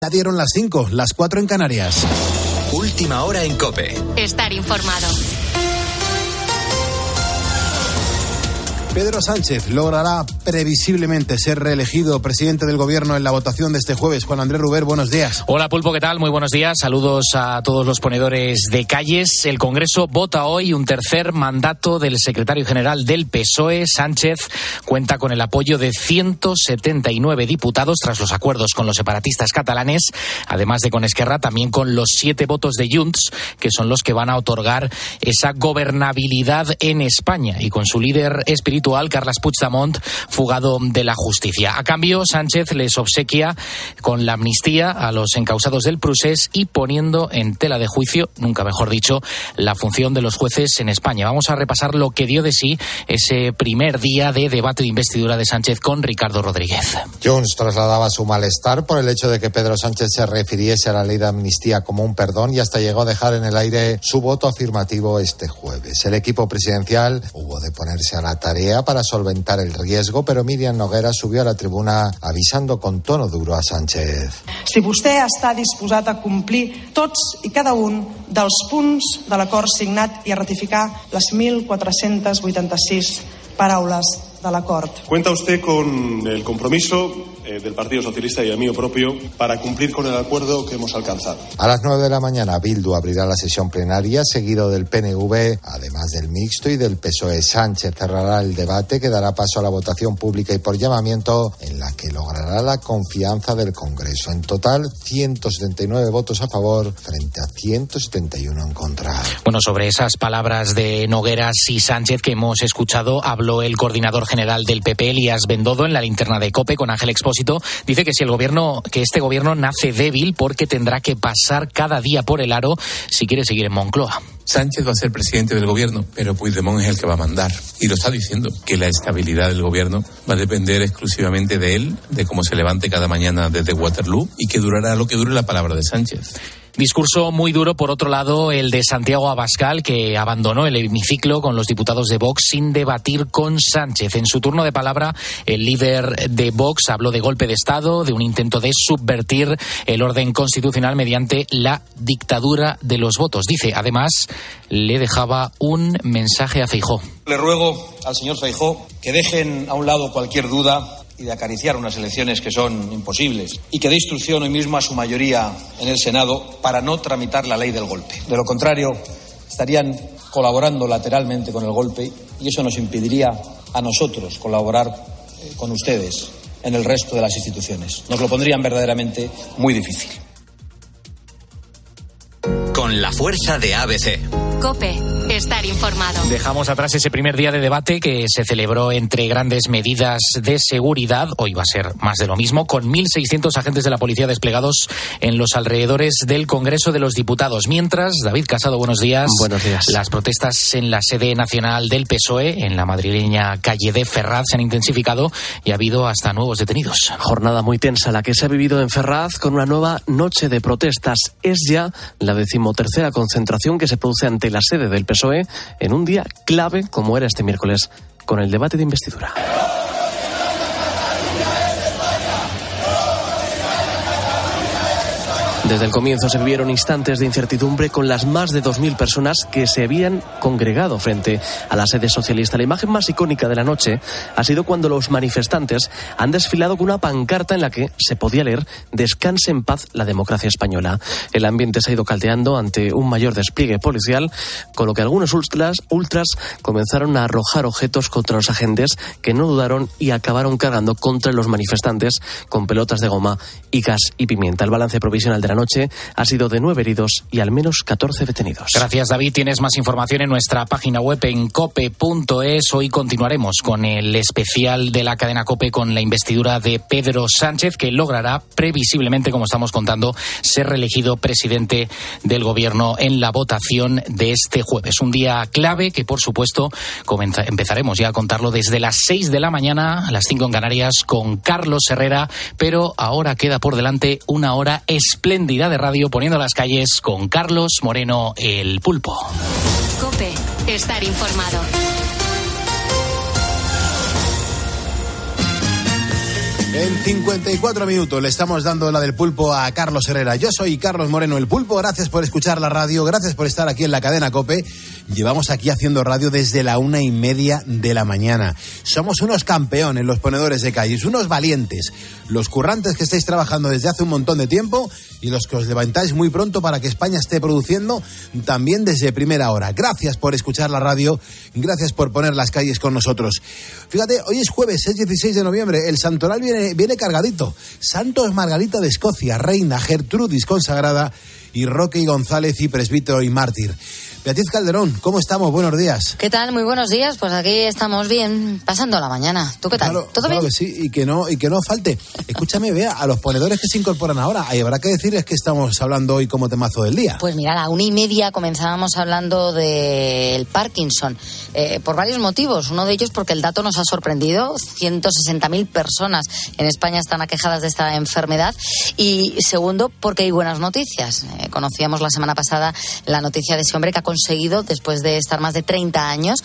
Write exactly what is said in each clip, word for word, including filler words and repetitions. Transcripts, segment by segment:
Ya dieron las cinco, las cuatro en Canarias. Última hora en COPE. Estar informado. Pedro Sánchez logrará previsiblemente ser reelegido presidente del Gobierno en la votación de este jueves. Juan Andrés Ruber, buenos días. Hola Pulpo, ¿qué tal? Muy buenos días. Saludos a todos los ponedores de calles. El Congreso vota hoy un tercer mandato del secretario general del P S O E. Sánchez cuenta con el apoyo de ciento setenta y nueve diputados tras los acuerdos con los separatistas catalanes, además de con Esquerra, también con los siete votos de Junts, que son los que van a otorgar esa gobernabilidad en España, y con su líder espiritual, Carles Puigdemont, fugado de la justicia. A cambio, Sánchez les obsequia con la amnistía a los encausados del procés y poniendo en tela de juicio, nunca mejor dicho, la función de los jueces en España. Vamos a repasar lo que dio de sí ese primer día de debate de investidura de Sánchez con Ricardo Rodríguez. Junts trasladaba su malestar por el hecho de que Pedro Sánchez se refiriese a la ley de amnistía como un perdón y hasta llegó a dejar en el aire su voto afirmativo este jueves. El equipo presidencial hubo de ponerse a la tarea para solventar el riesgo, pero Míriam Noguera subió a la tribuna avisando con tono duro a Sánchez. Si vostè està disposat a complir tots i cada un dels punts de l'acord signat i a ratificar les mil quatre-centes vuitanta-sis paraules de l'acord. Cuenta usted con el compromiso eh, del Partido Socialista y el mío propio para cumplir con el acuerdo que hemos alcanzado. A las nueve de la mañana, Bildu abrirá la sesión plenaria, seguido del P N V, además del Mixto y del P S O E. Sánchez cerrará el debate, que dará paso a la votación pública y por llamamiento, en la que logrará la confianza del Congreso. En total, ciento setenta y nueve votos a favor frente a ciento setenta y uno en contra. Bueno, sobre esas palabras de Nogueras y Sánchez que hemos escuchado, habló el coordinador general del P P, Elías Bendodo, en la linterna de COPE con Ángel Expósito. Dice que si el gobierno, que este gobierno nace débil porque tendrá que pasar cada día por el aro si quiere seguir en Moncloa. Sánchez va a ser presidente del gobierno, pero Puigdemont es el que va a mandar. Y lo está diciendo, que la estabilidad del gobierno va a depender exclusivamente de él, de cómo se levante cada mañana desde Waterloo, y que durará lo que dure la palabra de Sánchez. Discurso muy duro, por otro lado, el de Santiago Abascal, que abandonó el hemiciclo con los diputados de Vox sin debatir con Sánchez. En su turno de palabra, el líder de Vox habló de golpe de Estado, de un intento de subvertir el orden constitucional mediante la dictadura de los votos. Dice, además, le dejaba un mensaje a Feijóo. Le ruego al señor Feijóo que dejen a un lado cualquier duda y de acariciar unas elecciones que son imposibles, y que dé instrucción hoy mismo a su mayoría en el Senado para no tramitar la ley del golpe. De lo contrario, estarían colaborando lateralmente con el golpe y eso nos impediría a nosotros colaborar eh, con ustedes en el resto de las instituciones. Nos lo pondrían verdaderamente muy difícil. Con la fuerza de A B C. COPE. Estar informado. Dejamos atrás ese primer día de debate que se celebró entre grandes medidas de seguridad. Hoy va a ser más de lo mismo, con mil seiscientos agentes de la policía desplegados en los alrededores del Congreso de los Diputados. Mientras, David Casado, buenos días. Buenos días. Las protestas en la sede nacional del P S O E, en la madrileña calle de Ferraz, se han intensificado y ha habido hasta nuevos detenidos. Jornada muy tensa la que se ha vivido en Ferraz, con una nueva noche de protestas. Es ya la decimotercera concentración que se produce ante la sede del P S O E en un día clave como era este miércoles con el debate de investidura. Desde el comienzo se vivieron instantes de incertidumbre con las más de dos mil personas que se habían congregado frente a la sede socialista. La imagen más icónica de la noche ha sido cuando los manifestantes han desfilado con una pancarta en la que se podía leer «Descanse en paz la democracia española». El ambiente se ha ido caldeando ante un mayor despliegue policial, con lo que algunos ultras, ultras comenzaron a arrojar objetos contra los agentes, que no dudaron y acabaron cargando contra los manifestantes con pelotas de goma y gas y pimienta. El balance provisional de la noche ha sido de nueve heridos y al menos catorce detenidos. Gracias, David. Tienes más información en nuestra página web en cope punto es. Hoy continuaremos con el especial de la cadena COPE con la investidura de Pedro Sánchez, que logrará previsiblemente, como estamos contando, ser reelegido presidente del gobierno en la votación de este jueves. Un día clave que, por supuesto, comenza, empezaremos ya a contarlo desde las seis de la mañana, a las cinco en Canarias, con Carlos Herrera, pero ahora queda por delante una hora espléndida de radio poniendo las calles con Carlos Moreno, el Pulpo. COPE. Estar informado. En cincuenta y cuatro minutos le estamos dando la del pulpo a Carlos Herrera. Yo soy Carlos Moreno, el pulpo. Gracias por escuchar la radio, gracias por estar aquí en la cadena COPE. Llevamos aquí haciendo radio desde la una y media de la mañana. Somos unos campeones, los ponedores de calles, unos valientes, los currantes que estáis trabajando desde hace un montón de tiempo y los que os levantáis muy pronto para que España esté produciendo también desde primera hora. Gracias por escuchar la radio, gracias por poner las calles con nosotros. Fíjate, hoy es jueves, es dieciséis de noviembre, el santoral viene, viene cargadito. Santos Margarita de Escocia, reina, Gertrudis consagrada y Roque y González y presbítero y mártir. Beatriz Calderón, ¿cómo estamos? Buenos días. ¿Qué tal? Muy buenos días. Pues aquí estamos bien, pasando la mañana. ¿Tú qué tal? Claro, ¿Todo claro bien? Que sí, y que no, y que no falte. Escúchame, Bea, a los ponedores que se incorporan ahora, ahí habrá que decirles que estamos hablando hoy como temazo del día. Pues mira, a la una y media comenzábamos hablando del Parkinson, eh, por varios motivos. Uno de ellos porque el dato nos ha sorprendido. ciento sesenta mil personas en España están aquejadas de esta enfermedad. Y segundo, porque hay buenas noticias. Eh, conocíamos la semana pasada la noticia de ese hombre que ha conseguido, después de estar más de treinta años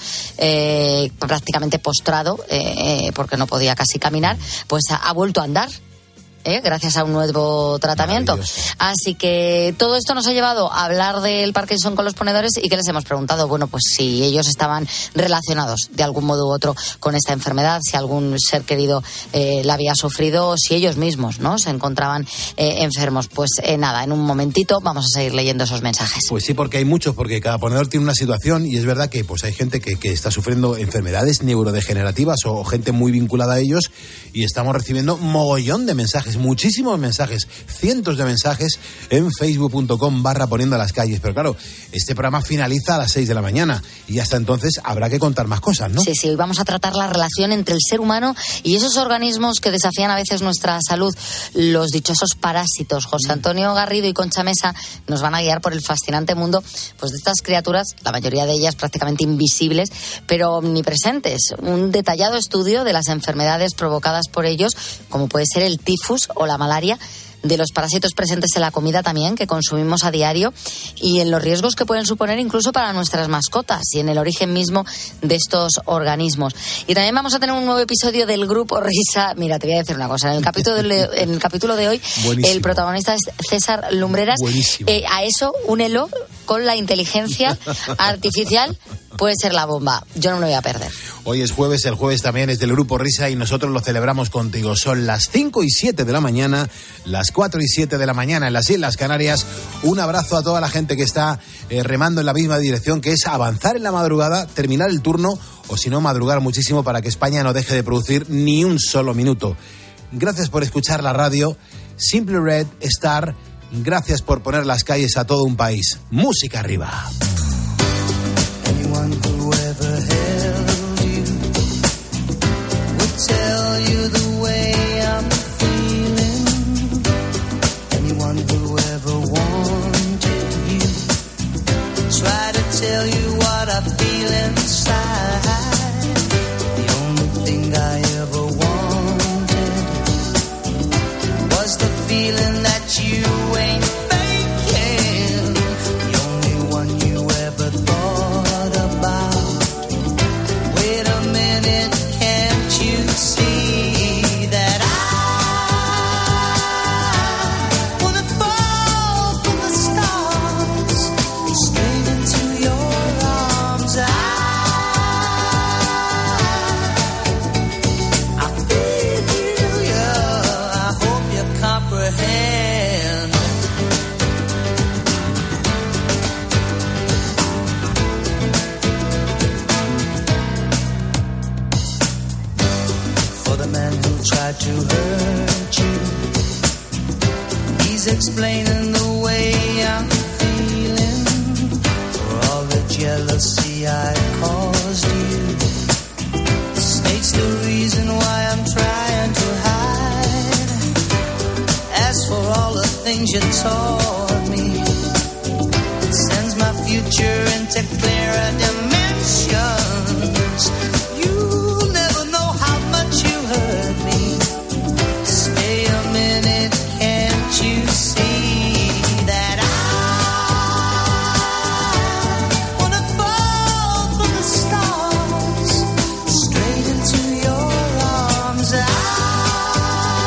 eh, prácticamente postrado, eh, porque no podía casi caminar, pues ha, ha vuelto a andar. ¿Eh? Gracias a un nuevo tratamiento. Así que todo esto nos ha llevado a hablar del Parkinson con los ponedores. ¿Y qué les hemos preguntado? Bueno, pues si ellos estaban relacionados de algún modo u otro con esta enfermedad, si algún ser querido eh, la había sufrido, o si ellos mismos, ¿no?, se encontraban eh, enfermos. Pues eh, nada, en un momentito vamos a seguir leyendo esos mensajes. Pues sí, porque hay muchos, porque cada ponedor tiene una situación y es verdad que pues hay gente que, que está sufriendo enfermedades neurodegenerativas o gente muy vinculada a ellos y estamos recibiendo mogollón de mensajes, muchísimos mensajes, cientos de mensajes en facebook.com barra poniendo las calles. Pero claro, este programa finaliza a las seis de la mañana y hasta entonces habrá que contar más cosas, ¿no? Sí, sí, hoy vamos a tratar la relación entre el ser humano y esos organismos que desafían a veces nuestra salud, los dichosos parásitos. José Antonio Garrido y Concha Mesa nos van a guiar por el fascinante mundo pues de estas criaturas, la mayoría de ellas prácticamente invisibles, pero omnipresentes. Un detallado estudio de las enfermedades provocadas por ellos, como puede ser el tifus o la malaria, de los parásitos presentes en la comida también que consumimos a diario y en los riesgos que pueden suponer incluso para nuestras mascotas y en el origen mismo de estos organismos. Y también vamos a tener un nuevo episodio del Grupo Risa. Mira, te voy a decir una cosa, en el capítulo de, en el capítulo de hoy Buenísimo. El protagonista es César Lumbreras. Eh, a eso únelo con la inteligencia artificial. Puede ser la bomba. Yo no me lo voy a perder. Hoy es jueves, el jueves también es del Grupo Risa y nosotros lo celebramos contigo. Son las cinco y siete de la mañana, las cuatro y siete de la mañana en las Islas Canarias. Un abrazo a toda la gente que está eh, remando en la misma dirección, que es avanzar en la madrugada, terminar el turno o si no, madrugar muchísimo para que España no deje de producir ni un solo minuto. Gracias por escuchar la radio. Simple Red, Star, gracias por poner las calles a todo un país. Música arriba. Anyone who ever held you would tell you the way I'm feeling. Anyone who ever wanted you try to tell you what I feel inside. The only thing I ever wanted was the feeling that you ain't faking. The only one you ever thought. Wait a minute, can't you see that I wanna fall from the stars straight into your arms? I, I feel you, I hope you comprehend. Tried to hurt you. He's explaining the way I'm feeling. For all the jealousy I caused you. States the reason why I'm trying to hide. As for all the things you taught me, it sends my future into clearer dimensions. You'll never know how much you hurt me. Stay a minute, can't you see that I wanna fall from the stars straight into your arms? I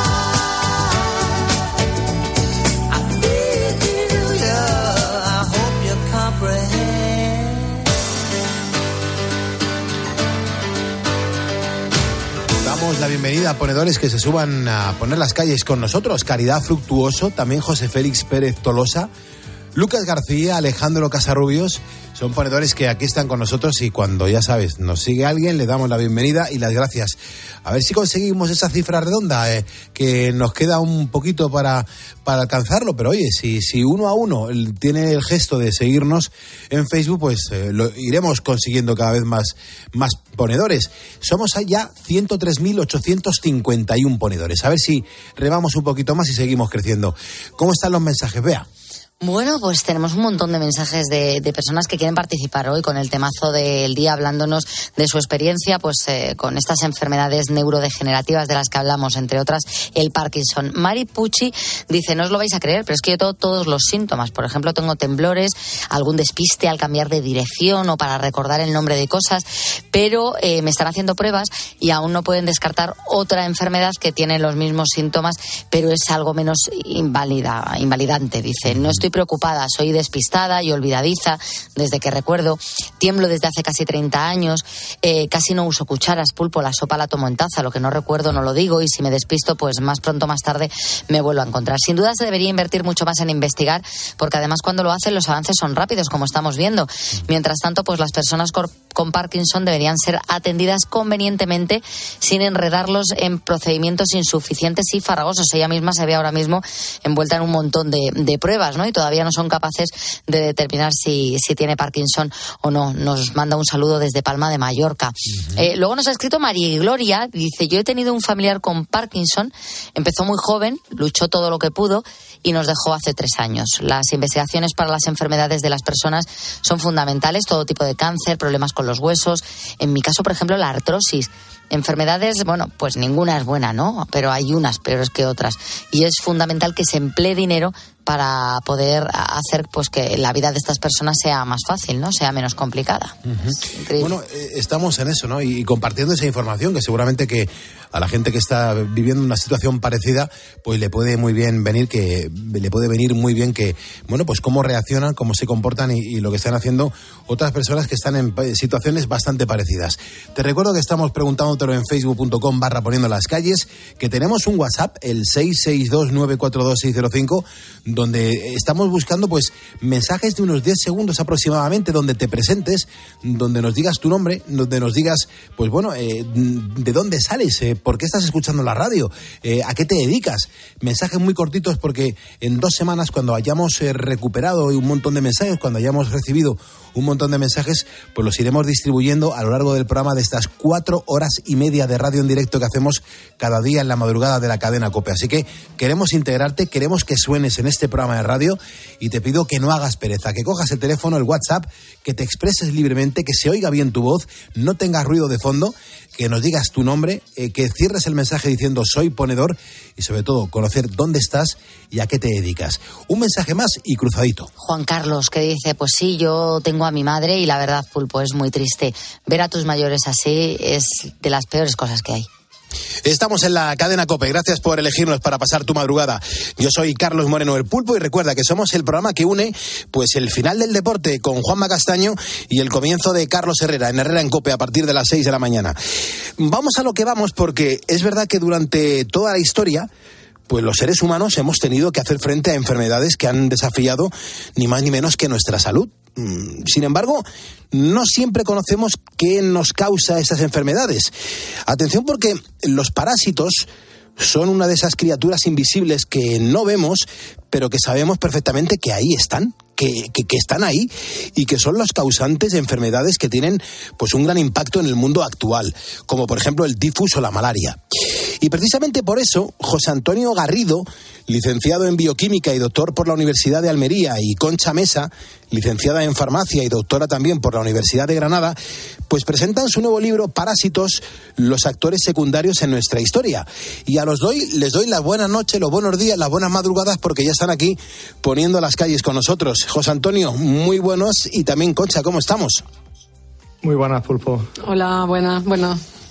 bienvenida a ponedores que se suban a poner las calles con nosotros. Caridad Fructuoso, también José Félix Pérez Tolosa, Lucas García, Alejandro Casarrubios, son ponedores que aquí están con nosotros y cuando, ya sabes, nos sigue alguien, le damos la bienvenida y las gracias. A ver si conseguimos esa cifra redonda, eh, que nos queda un poquito para, para alcanzarlo, pero oye, si, si uno a uno tiene el gesto de seguirnos en Facebook, pues eh, lo iremos consiguiendo cada vez más, más ponedores. Somos ya ciento tres mil ochocientos cincuenta y uno ponedores. A ver si remamos un poquito más y seguimos creciendo. ¿Cómo están los mensajes, Bea? Bueno, pues tenemos un montón de mensajes de, de personas que quieren participar hoy con el temazo del día, hablándonos de su experiencia pues eh, con estas enfermedades neurodegenerativas de las que hablamos, entre otras el Parkinson. Mari Pucci dice, no os lo vais a creer, pero es que yo tengo todos los síntomas. Por ejemplo, tengo temblores, algún despiste al cambiar de dirección o para recordar el nombre de cosas, pero eh, me están haciendo pruebas y aún no pueden descartar otra enfermedad que tiene los mismos síntomas, pero es algo menos inválida, invalidante. Dice, no estoy preocupada, soy despistada y olvidadiza desde que recuerdo, tiemblo desde hace casi treinta años, eh, casi no uso cucharas, Pulpo, la sopa la tomo en taza, lo que no recuerdo no lo digo y si me despisto pues más pronto más tarde me vuelvo a encontrar. Sin duda se debería invertir mucho más en investigar, porque además cuando lo hacen los avances son rápidos, como estamos viendo. Mientras tanto, pues las personas con Parkinson deberían ser atendidas convenientemente sin enredarlos en procedimientos insuficientes y farragosos. Ella misma se ve ahora mismo envuelta en un montón de, de pruebas, ¿no? Y todavía no son capaces de determinar si, si tiene Parkinson o no. Nos manda un saludo desde Palma de Mallorca. Uh-huh. Eh, luego nos ha escrito María Gloria, dice, yo he tenido un familiar con Parkinson, empezó muy joven, luchó todo lo que pudo y nos dejó hace tres años. Las investigaciones para las enfermedades de las personas son fundamentales, todo tipo de cáncer, problemas con los huesos, en mi caso, por ejemplo, la artrosis. Enfermedades, bueno, pues ninguna es buena, ¿no? Pero hay unas peores que otras. Y es fundamental que se emplee dinero para poder hacer pues que la vida de estas personas sea más fácil, ¿no? Sea menos complicada. Uh-huh. Bueno, eh, estamos en eso, ¿no? Y, y compartiendo esa información, que seguramente que a la gente que está viviendo una situación parecida, pues le puede muy bien venir que le puede venir muy bien que, bueno, pues cómo reaccionan, cómo se comportan y, y lo que están haciendo otras personas que están en situaciones bastante parecidas. Te recuerdo que estamos preguntándotelo en facebook punto com barra poniendo las calles, que tenemos un WhatsApp, el seis seis dos nueve cuatro dos seis cero cinco, donde estamos buscando pues mensajes de unos diez segundos aproximadamente, donde te presentes, donde nos digas tu nombre, donde nos digas, pues bueno, eh, de dónde sales, eh, por qué estás escuchando la radio, eh, a qué te dedicas. Mensajes muy cortitos, porque en dos semanas, cuando hayamos eh, recuperado un montón de mensajes, cuando hayamos recibido un montón de mensajes, pues los iremos distribuyendo a lo largo del programa de estas cuatro horas y media de radio en directo que hacemos cada día en la madrugada de la cadena COPE. Así que queremos integrarte, queremos que suenes en este programa de radio y te pido que no hagas pereza, que cojas el teléfono, el WhatsApp, que te expreses libremente, que se oiga bien tu voz, no tengas ruido de fondo, que nos digas tu nombre, eh, que cierres el mensaje diciendo soy ponedor y sobre todo conocer dónde estás y a qué te dedicas. Un mensaje más y cruzadito. Juan Carlos, que dice, pues sí, yo tengo a mi madre y la verdad, Pulpo, es muy triste. Ver a tus mayores así es de las peores cosas que hay. Estamos en la cadena COPE, gracias por elegirnos para pasar tu madrugada. Yo soy Carlos Moreno, el Pulpo, y recuerda que somos el programa que une pues el final del deporte con Juanma Castaño y el comienzo de Carlos Herrera, en Herrera en COPE, a partir de las seis de la mañana. Vamos a lo que vamos, porque es verdad que durante toda la historia pues los seres humanos hemos tenido que hacer frente a enfermedades que han desafiado ni más ni menos que nuestra salud. Sin embargo, no siempre conocemos qué nos causa esas enfermedades. Atención, porque los parásitos son una de esas criaturas invisibles que no vemos, pero que sabemos perfectamente que ahí están, que, que, que están ahí y que son los causantes de enfermedades que tienen pues un gran impacto en el mundo actual, como por ejemplo el tifus o la malaria. Y precisamente por eso, José Antonio Garrido, licenciado en Bioquímica y doctor por la Universidad de Almería, y Concha Mesa, licenciada en Farmacia y doctora también por la Universidad de Granada, pues presentan su nuevo libro Parásitos, los actores secundarios en nuestra historia. Y a los doy, les doy las buenas noches, los buenos días, las buenas madrugadas, porque ya están aquí poniendo las calles con nosotros. José Antonio, muy buenos, y también Concha, ¿cómo estamos? Muy buenas, Pulpo. Hola, buenas, bueno.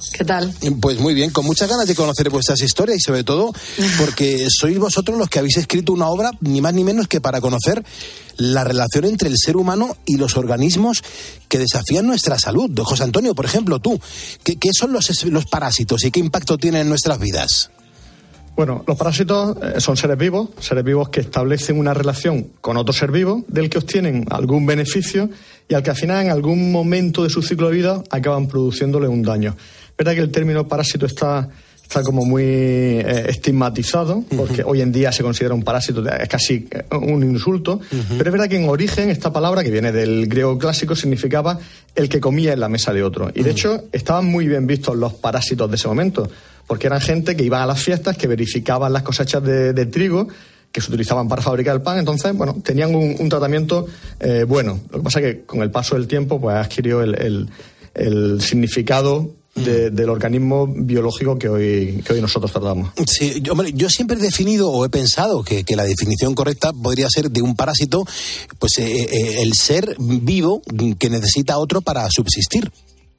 ¿Qué tal? Pues muy bien, con muchas ganas de conocer vuestras historias y sobre todo porque sois vosotros los que habéis escrito una obra ni más ni menos que para conocer la relación entre el ser humano y los organismos que desafían nuestra salud. José Antonio, por ejemplo, tú, ¿qué, qué son los, los parásitos y qué impacto tienen en nuestras vidas? Bueno, los parásitos son seres vivos, seres vivos que establecen una relación con otro ser vivo, del que obtienen algún beneficio y al que al final, en algún momento de su ciclo de vida, acaban produciéndole un daño. Es verdad que el término parásito está, está como muy eh, estigmatizado, porque uh-huh. hoy en día se considera un parásito, es casi un insulto, uh-huh. pero es verdad que en origen esta palabra, que viene del griego clásico, significaba el que comía en la mesa de otro. Y de uh-huh. hecho, estaban muy bien vistos los parásitos de ese momento, porque eran gente que iba a las fiestas, que verificaban las cosechas de, de trigo, que se utilizaban para fabricar el pan. Entonces, bueno, tenían un, un tratamiento eh, bueno. Lo que pasa es que con el paso del tiempo, pues adquirió el, el, el significado de, del organismo biológico que hoy, que hoy nosotros tratamos. Sí, yo, hombre, yo siempre he definido o he pensado que, que la definición correcta podría ser de un parásito, pues eh, eh, el ser vivo que necesita otro para subsistir.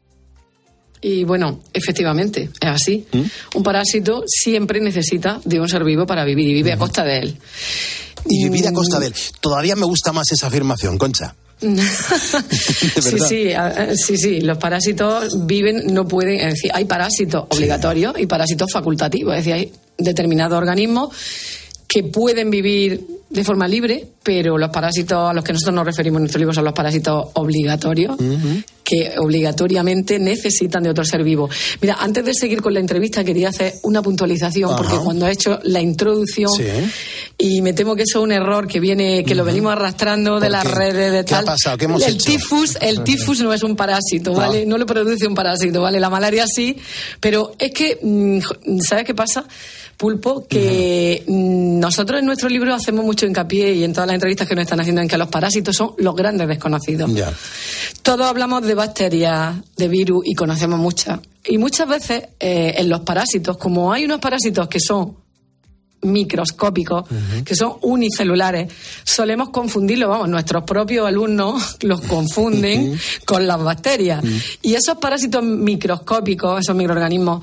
Y bueno, efectivamente, es así. ¿Mm? Un parásito siempre necesita de un ser vivo para vivir y vive uh-huh. a costa de él. Y vivir a costa de él. Todavía me gusta más esa afirmación, Concha. sí, sí, sí, sí, los parásitos viven, no pueden, es decir, hay parásitos obligatorios sí. y parásitos facultativos, es decir, hay determinados organismos que pueden vivir de forma libre, pero los parásitos a los que nosotros nos referimos en nuestro libro son los parásitos obligatorios, uh-huh. que obligatoriamente necesitan de otro ser vivo. Mira, antes de seguir con la entrevista quería hacer una puntualización, uh-huh. porque cuando he hecho la introducción, sí. y me temo que eso es un error que viene, que uh-huh. lo venimos arrastrando de las qué? redes de ¿Qué tal. ha pasado? ¿Qué hemos el hecho? tifus, el tifus no es un parásito, ¿vale? No. no lo produce un parásito, ¿vale? La malaria sí, pero es que, ¿sabes qué pasa? Pulpo, que uh-huh. nosotros en nuestro libro hacemos mucho hincapié y en todas las entrevistas que nos están haciendo en que los parásitos son los grandes desconocidos. Yeah. Todos hablamos de bacterias, de virus y conocemos muchas. Y muchas veces eh, en los parásitos, como hay unos parásitos que son microscópicos, uh-huh. que son unicelulares, solemos confundirlo, vamos, nuestros propios alumnos los confunden uh-huh. con las bacterias. Uh-huh. Y esos parásitos microscópicos, esos microorganismos,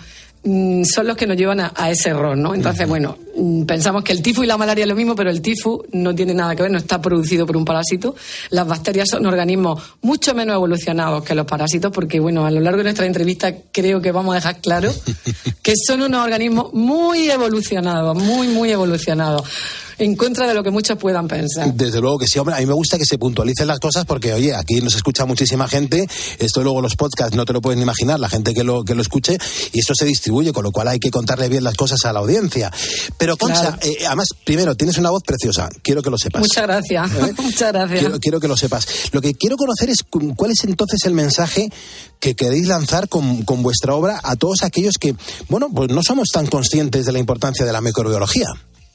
son los que nos llevan a, a ese error, ¿no? Entonces, uh-huh. bueno, pensamos que el tifus y la malaria es lo mismo, pero el tifus no tiene nada que ver, no está producido por un parásito. Las bacterias son organismos mucho menos evolucionados que los parásitos, porque, bueno, a lo largo de nuestra entrevista creo que vamos a dejar claro que son unos organismos muy evolucionados, muy, muy evolucionados. En contra de lo que muchos puedan pensar. Desde luego que sí, hombre, a mí me gusta que se puntualicen las cosas porque, oye, aquí nos escucha muchísima gente, esto luego los podcasts no te lo pueden imaginar, la gente que lo que lo escuche, y esto se distribuye, con lo cual hay que contarle bien las cosas a la audiencia. Pero, Concha, claro. eh, además, primero, tienes una voz preciosa, quiero que lo sepas. Muchas gracias, ¿Eh? muchas gracias. Quiero, quiero que lo sepas. Lo que quiero conocer es cuál es entonces el mensaje que queréis lanzar con, con vuestra obra a todos aquellos que, bueno, pues no somos tan conscientes de la importancia de la microbiología.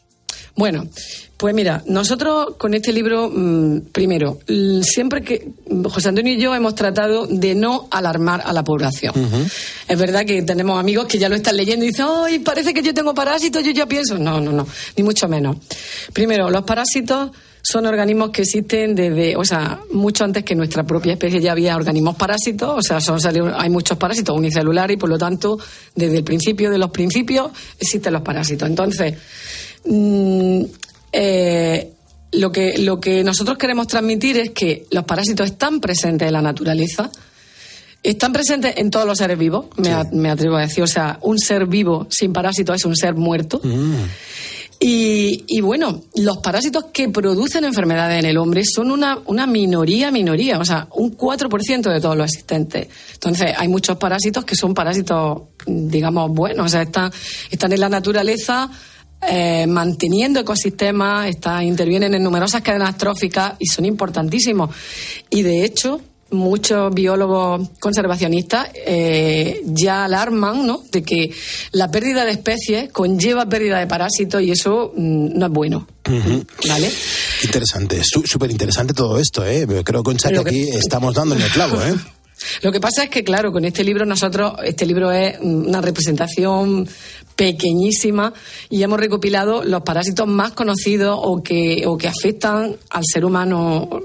Bueno, pues mira, nosotros con este libro, mmm, primero, siempre que José Antonio y yo hemos tratado de no alarmar a la población. Uh-huh. Es verdad que tenemos amigos que ya lo están leyendo y dicen, ¡ay, parece que yo tengo parásitos! Yo ya pienso. No, no, no, ni mucho menos. Primero, los parásitos son organismos que existen desde, o sea, mucho antes que nuestra propia especie ya había organismos parásitos, o sea, son, hay muchos parásitos unicelulares y por lo tanto, desde el principio de los principios existen los parásitos. Entonces, Mm, eh, lo que lo que nosotros queremos transmitir es que los parásitos están presentes en la naturaleza, están presentes en todos los seres vivos, me, sí. a, me atrevo a decir, o sea, un ser vivo sin parásitos es un ser muerto. Mm. Y, y bueno, los parásitos que producen enfermedades en el hombre son una, una minoría, minoría, o sea, un cuatro por ciento de todos los existentes. Entonces, hay muchos parásitos que son parásitos, digamos, buenos, o sea, están, están en la naturaleza, Eh, manteniendo ecosistemas, está, intervienen en numerosas cadenas tróficas y son importantísimos. Y de hecho, muchos biólogos conservacionistas eh, ya alarman, ¿no?, de que la pérdida de especies conlleva pérdida de parásitos y eso mm, no es bueno. Uh-huh. ¿Vale? Interesante, súper interesante todo esto, ¿eh? Creo, Concha, que, que aquí estamos dando en el clavo, ¿eh? Lo que pasa es que, claro, con este libro nosotros, este libro es una representación pequeñísima y hemos recopilado los parásitos más conocidos o que, o que afectan al ser humano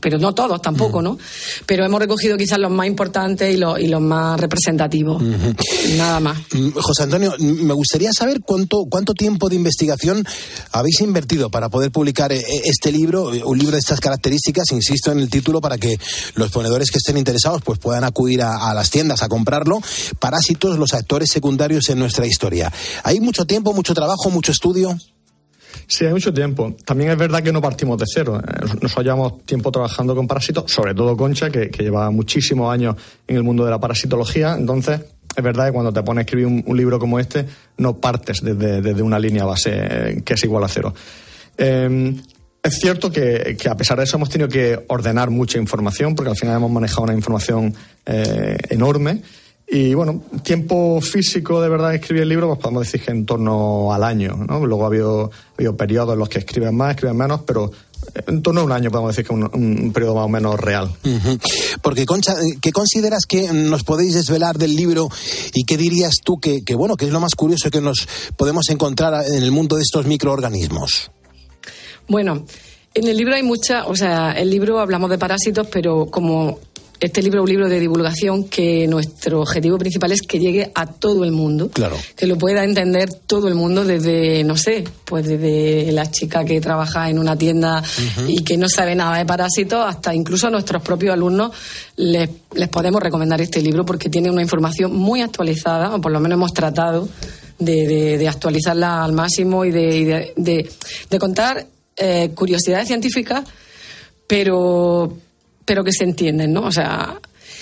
pero no todos tampoco, ¿no? Pero hemos recogido quizás los más importantes y los, y los más representativos. Uh-huh. Nada más. José Antonio, me gustaría saber cuánto, cuánto tiempo de investigación habéis invertido para poder publicar este libro, un libro de estas características, insisto en el título, para que los ponedores que estén interesados pues puedan acudir a, a las tiendas a comprarlo. Parásitos, los actores secundarios en nuestra historia. ¿Hay mucho tiempo, mucho trabajo, mucho estudio? Sí, hay mucho tiempo. También es verdad que no partimos de cero. Nosotros llevamos tiempo trabajando con parásitos, sobre todo Concha, que, que lleva muchísimos años en el mundo de la parasitología. Entonces, es verdad que cuando te pones a escribir un, un libro como este, no partes desde, desde una línea base que es igual a cero. Eh, es cierto que, que a pesar de eso hemos tenido que ordenar mucha información, porque al final hemos manejado una información eh, enorme. Y bueno, tiempo físico de verdad de escribir el libro, pues podemos decir que en torno al año, ¿no? Luego ha habido, ha habido periodos en los que escriben más, escriben menos, pero en torno a un año podemos decir que es un, un periodo más o menos real. Uh-huh. Porque, Concha, ¿qué consideras que nos podéis desvelar del libro y qué dirías tú que, que, bueno, que es lo más curioso que nos podemos encontrar en el mundo de estos microorganismos? Bueno, en el libro hay mucha, o sea, el libro hablamos de parásitos, pero como este libro es un libro de divulgación, que nuestro objetivo principal es que llegue a todo el mundo. Claro. Que lo pueda entender todo el mundo, desde, no sé, pues desde la chica que trabaja en una tienda uh-huh. y que no sabe nada de parásitos, hasta incluso a nuestros propios alumnos les, les podemos recomendar este libro, porque tiene una información muy actualizada, o por lo menos hemos tratado de, de, de actualizarla al máximo y de, y de, de, de contar eh, curiosidades científicas, pero... pero que se entienden, ¿no? O sea,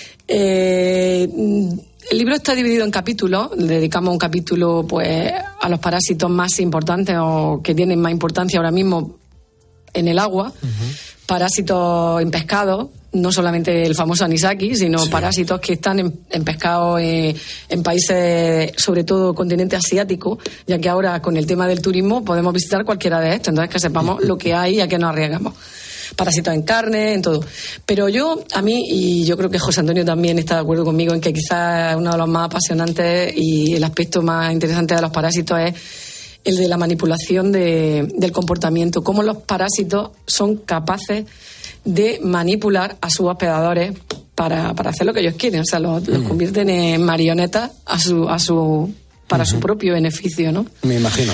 eh, el libro está dividido en capítulos. Le dedicamos un capítulo, pues, a los parásitos más importantes o que tienen más importancia ahora mismo en el agua. Uh-huh. Parásitos en pescado, no solamente el famoso anisakis, sino sí. parásitos que están en, en pescado eh, en países, sobre todo continente asiático, ya que ahora con el tema del turismo podemos visitar cualquiera de estos, entonces que sepamos lo que hay y a qué nos arriesgamos. Parásitos en carne, en todo. Pero yo, a mí, y yo creo que José Antonio también está de acuerdo conmigo en que quizás uno de los más apasionantes y el aspecto más interesante de los parásitos es el de la manipulación de, del comportamiento, cómo los parásitos son capaces de manipular a sus hospedadores para, para hacer lo que ellos quieren, o sea, los, mm. los convierten en marionetas a su, a su, para uh-huh. su propio beneficio, ¿no? Me imagino.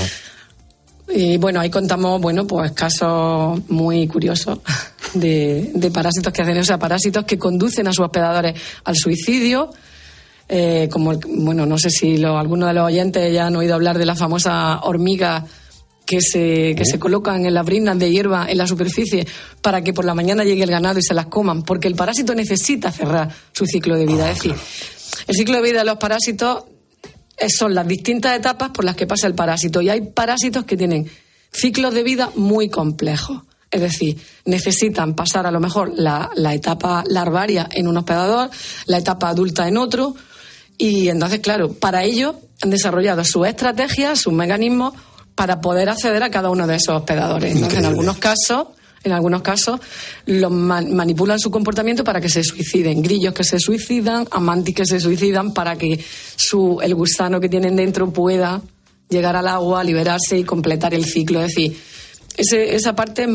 Y bueno, ahí contamos, bueno, pues casos muy curiosos de, de parásitos que hacen, o sea, parásitos que conducen a sus hospedadores al suicidio, eh, como, el, bueno, no sé si lo, algunos de los oyentes ya han oído hablar de la famosa hormiga que se, que se colocan en las briznas de hierba en la superficie para que por la mañana llegue el ganado y se las coman, porque el parásito necesita cerrar su ciclo de vida. Oh, es decir, claro. El ciclo de vida de los parásitos son las distintas etapas por las que pasa el parásito, y hay parásitos que tienen ciclos de vida muy complejos. Es decir, necesitan pasar a lo mejor la, la etapa larvaria en un hospedador, la etapa adulta en otro, y entonces, claro, para ello han desarrollado sus estrategias, sus mecanismos para poder acceder a cada uno de esos hospedadores. Entonces, Increíble. en algunos casos... En algunos casos los man- manipulan su comportamiento para que se suiciden. Grillos que se suicidan, amantis que se suicidan para que su, el gusano que tienen dentro pueda llegar al agua, liberarse y completar el ciclo. Es decir, ese, esa parte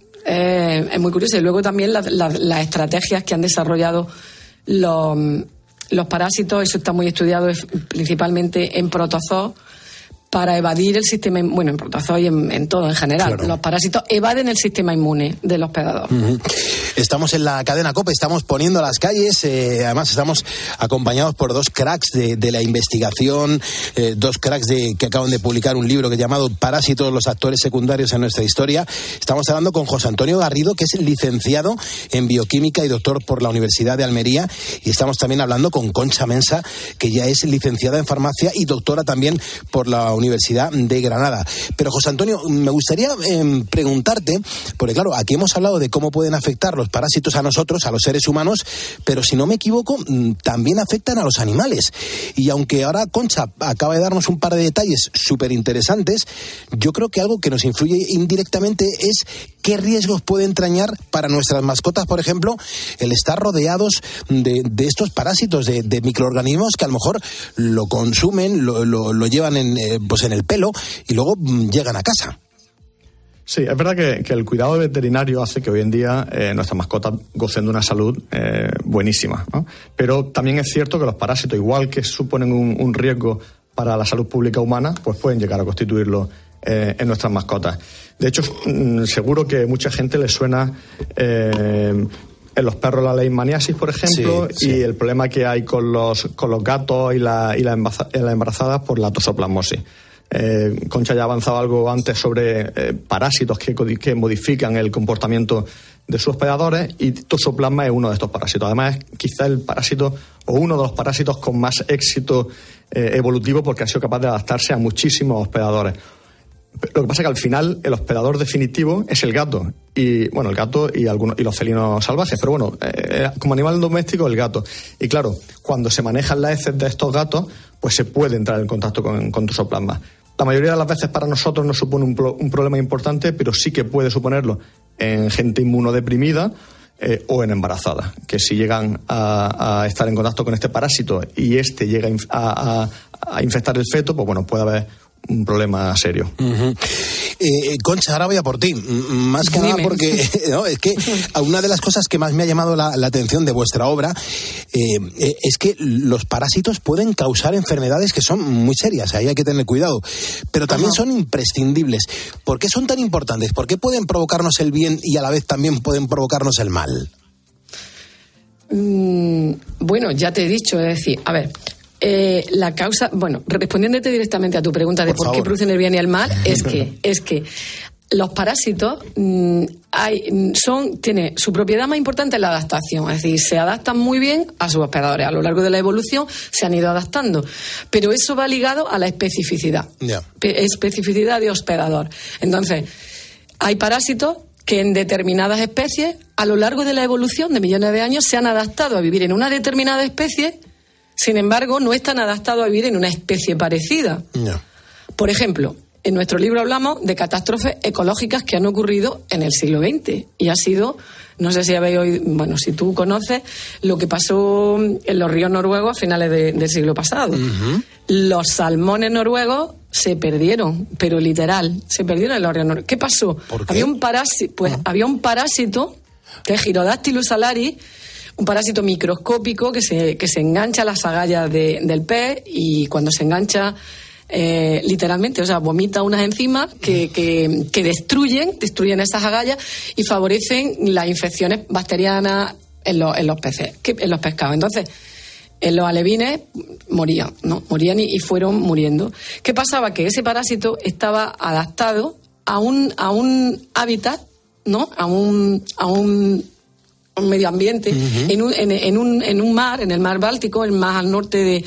eh, es muy curiosa. Y luego también la, la, las estrategias que han desarrollado los, los parásitos, eso está muy estudiado principalmente en protozoos, para evadir el sistema, bueno, en protozoos y en, en todo en general. Claro. Los parásitos evaden el sistema inmune del hospedador. Uh-huh. Estamos en la cadena COPE, estamos poniendo las calles, eh, además estamos acompañados por dos cracks de, de la investigación, eh, dos cracks de, que acaban de publicar un libro que llamado Parásitos, los actores secundarios en nuestra historia. Estamos hablando con José Antonio Garrido, que es licenciado en bioquímica y doctor por la Universidad de Almería, y estamos también hablando con Concha Mensa, que ya es licenciada en farmacia y doctora también por la Universidad de Granada. Pero José Antonio, me gustaría eh, preguntarte, porque claro, aquí hemos hablado de cómo pueden afectar los parásitos a nosotros, a los seres humanos, pero si no me equivoco, también afectan a los animales. Y aunque ahora Concha acaba de darnos un par de detalles súper interesantes, yo creo que algo que nos influye indirectamente es qué riesgos puede entrañar para nuestras mascotas, por ejemplo, el estar rodeados de, de estos parásitos, de, de microorganismos que a lo mejor lo consumen, lo, lo, lo llevan en, eh, pues en el pelo y luego mm, llegan a casa. Sí, es verdad que, que el cuidado veterinario hace que hoy en día eh, nuestras mascotas gocen de una salud eh, buenísima, ¿no? Pero también es cierto que los parásitos, igual que suponen un, un riesgo para la salud pública humana, pues pueden llegar a constituirlo eh, en nuestras mascotas. De hecho, seguro que mucha gente le suena eh, en los perros la leishmaniasis, por ejemplo, sí, sí. y el problema que hay con los, con los gatos y la, y la embarazadas por la tosoplasmosis. Eh, Concha ya ha avanzado algo antes sobre eh, parásitos que, que modifican el comportamiento de sus hospedadores, y tosoplasma es uno de estos parásitos. Además, es quizá el parásito o uno de los parásitos con más éxito eh, evolutivo, porque ha sido capaz de adaptarse a muchísimos hospedadores. Lo que pasa es que al final el hospedador definitivo es el gato, y bueno, el gato y algunos y los felinos salvajes, pero bueno, eh, como animal doméstico el gato. Y claro, cuando se manejan las heces de estos gatos, pues se puede entrar en contacto con, con tosoplasma. La mayoría de las veces para nosotros no supone un, pro, un problema importante, pero sí que puede suponerlo en gente inmunodeprimida eh, o en embarazadas, que si llegan a, a estar en contacto con este parásito y este llega a, a, a infectar el feto, pues bueno, puede haber un problema serio. Uh-huh. Eh, Concha, ahora voy a por ti. Más que nada porque no, es que una de las cosas que más me ha llamado la, la atención de vuestra obra eh, es que los parásitos pueden causar enfermedades que son muy serias, ahí hay que tener cuidado, pero también uh-huh. son imprescindibles. ¿Por qué son tan importantes? ¿Por qué pueden provocarnos el bien y a la vez también pueden provocarnos el mal? Mm, bueno, ya te he dicho, es decir, a ver... Eh, la causa, bueno, respondiéndote directamente a tu pregunta de por, por qué producen el bien y el mal, es que, es que los parásitos mmm, hay, son, tiene su propiedad más importante en la adaptación, es decir, se adaptan muy bien a sus hospedadores. A lo largo de la evolución se han ido adaptando, pero eso va ligado a la especificidad, yeah. especificidad de hospedador. Entonces, hay parásitos que en determinadas especies, a lo largo de la evolución de millones de años, se han adaptado a vivir en una determinada especie. Sin embargo, no están adaptados a vivir en una especie parecida. No. Por ejemplo, en nuestro libro hablamos de catástrofes ecológicas que han ocurrido en el siglo veinte. Y ha sido, no sé si habéis oído, bueno, si tú conoces lo que pasó en los ríos noruegos a finales de, del siglo pasado. Uh-huh. Los salmones noruegos se perdieron, pero literal, se perdieron en los ríos noruegos. ¿Qué pasó? ¿Por qué? Había un parásito, pues uh-huh. había un parásito, que es Gyrodactylus salaris, un parásito microscópico que se, que se engancha a las agallas de, del pez, y cuando se engancha eh, literalmente, o sea, vomita unas enzimas que, que, que destruyen, destruyen esas agallas y favorecen las infecciones bacterianas en, lo, en los peces, que, en los pescados. Entonces, en los alevines morían, ¿no? Morían y, y fueron muriendo. ¿Qué pasaba? Que ese parásito estaba adaptado a un, a un hábitat, ¿no? A un, a un un medio ambiente, uh-huh. en, un, en, en, un, en un mar, en el mar Báltico, el más al norte de...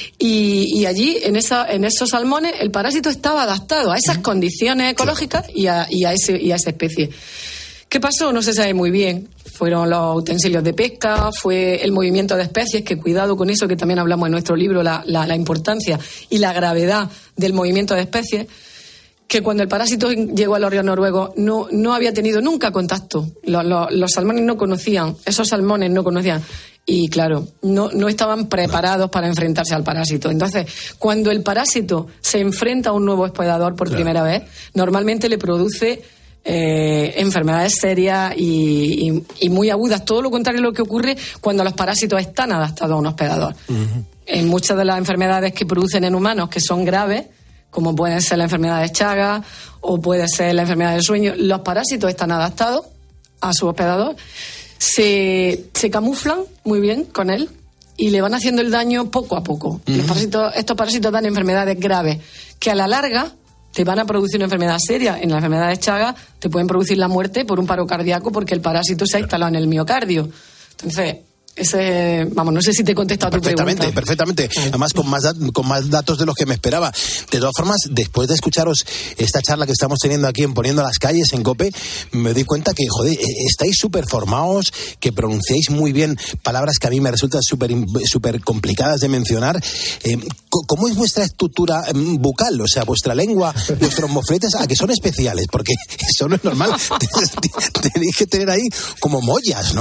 Y, y allí, en, esa, en esos salmones, el parásito estaba adaptado a esas uh-huh. condiciones ecológicas y a, y, a ese, y a esa especie. ¿Qué pasó? No se sabe muy bien. Fueron los utensilios de pesca, fue el movimiento de especies, que cuidado con eso, que también hablamos en nuestro libro, la, la, la importancia y la gravedad del movimiento de especies, que cuando el parásito llegó a los ríos noruegos no, no había tenido nunca contacto. Los, los, los salmones no conocían, esos salmones no conocían. Y claro, no, no estaban preparados para enfrentarse al parásito. Entonces, cuando el parásito se enfrenta a un nuevo hospedador por claro. primera vez, normalmente le produce eh, enfermedades serias y, y, y muy agudas. Todo lo contrario de lo que ocurre cuando los parásitos están adaptados a un hospedador. Uh-huh. En muchas de las enfermedades que producen en humanos, que son graves, como puede ser la enfermedad de Chagas o puede ser la enfermedad del sueño, los parásitos están adaptados a su hospedador, se, se camuflan muy bien con él y le van haciendo el daño poco a poco. Uh-huh. Los parásitos, estos parásitos dan enfermedades graves que a la larga te van a producir una enfermedad seria. En la enfermedad de Chagas te pueden producir la muerte por un paro cardíaco porque el parásito se ha instalado en el miocardio. Entonces, ese, vamos, no sé si te he contestado a tu pregunta. Perfectamente, perfectamente. Además, con más, con más datos de los que me esperaba. De todas formas, después de escucharos esta charla que estamos teniendo aquí en Poniendo las Calles, en COPE, me doy cuenta que, joder, estáis súper formados, que pronunciáis muy bien palabras que a mí me resultan súper súper complicadas de mencionar. Eh, ¿Cómo es vuestra estructura bucal? O sea, vuestra lengua, vuestros mofletes, ¿a que son especiales? Porque eso no es normal. Tenéis que tener ahí como mollas, ¿no?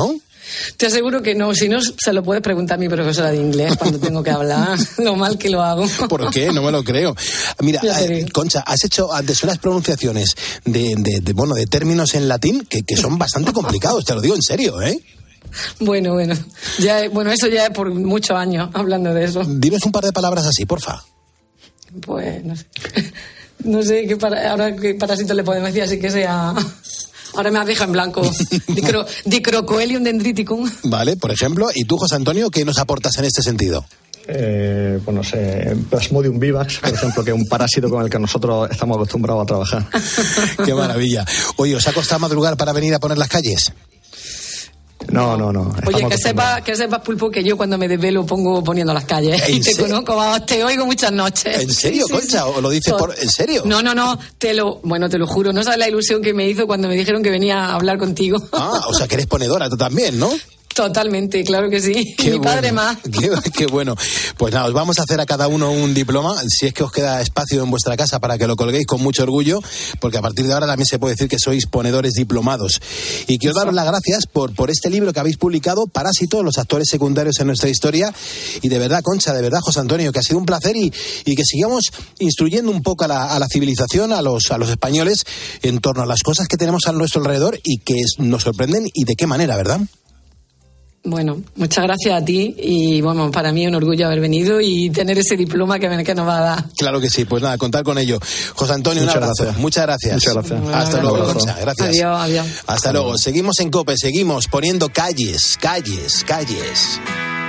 Te aseguro que no, si no se lo puedes preguntar a mi profesora de inglés cuando tengo que hablar, lo mal que lo hago. ¿Por qué? No me lo creo. Mira, eh, Concha, has hecho antes unas pronunciaciones de, de, de, bueno, de términos en latín que, que son bastante complicados, te lo digo en serio, ¿eh? Bueno, bueno, ya, bueno, eso ya es por muchos años hablando de eso. Dinos un par de palabras así, porfa. Pues, no sé, no sé qué para, ahora qué parásito le podemos decir, así que sea... Ahora me has dejado en blanco. Dicro, Dicrocoelium dendriticum. Vale, por ejemplo. ¿Y tú, José Antonio, qué nos aportas en este sentido? Eh, pues no sé, Plasmodium vivax, por ejemplo, que es un parásito con el que nosotros estamos acostumbrados a trabajar. Qué maravilla. Oye, ¿os ha costado madrugar para venir a poner las calles? No, no, no. Oye, que sepas, que sepas, Pulpo, que yo cuando me desvelo pongo poniendo las calles. Y te serio? conozco, vamos, te oigo muchas noches. ¿En serio, sí, Concha? Sí, sí. ¿O lo dices por...? ¿En serio? No, no, no, te lo... Bueno, te lo juro, no sabes la ilusión que me hizo cuando me dijeron que venía a hablar contigo. Ah, o sea que eres ponedora tú también, ¿no? Totalmente, claro que sí. Qué Mi padre bueno, más. Qué, qué bueno. Pues nada, os vamos a hacer a cada uno un diploma, si es que os queda espacio en vuestra casa para que lo colguéis con mucho orgullo, porque a partir de ahora también se puede decir que sois ponedores diplomados. Y quiero daros las gracias por, por este libro que habéis publicado, Parásitos, los actores secundarios en nuestra historia. Y de verdad, Concha, de verdad, José Antonio, que ha sido un placer y, y que sigamos instruyendo un poco a la, a la civilización, a los, a los españoles, en torno a las cosas que tenemos a nuestro alrededor y que nos sorprenden y de qué manera, ¿verdad? Bueno, muchas gracias a ti y bueno, para mí es un orgullo haber venido y tener ese diploma que, que nos va a dar. Claro que sí, pues nada, contar con ello. José Antonio, muchas un abrazo. Gracias. Muchas gracias. Muchas gracias. Hasta Hasta luego, Concha. Gracias. Adiós, adiós. Hasta, Hasta luego. luego. Seguimos en COPE, seguimos poniendo calles, calles, calles.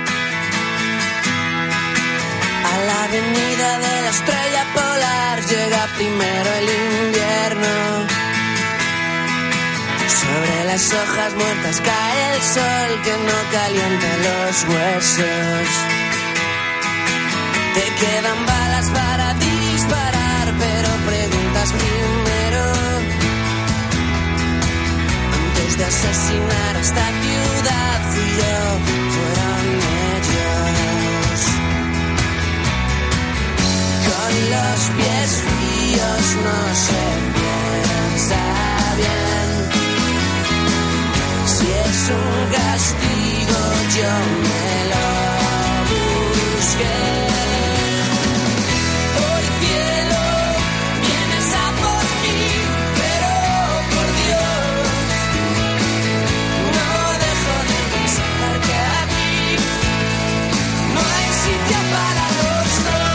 A la avenida de la estrella polar llega primero el invierno. Sobre las hojas muertas cae el sol que no calienta los huesos. Te quedan balas para disparar, pero preguntas primero. Antes de asesinar a esta ciudad, fui yo, fueron ellos. Con los pies fríos no se piensa bien. Si es un castigo, yo me lo busqué. Hoy cielo, vienes a por mí, pero por Dios, no dejo de pensar que aquí no hay sitio para los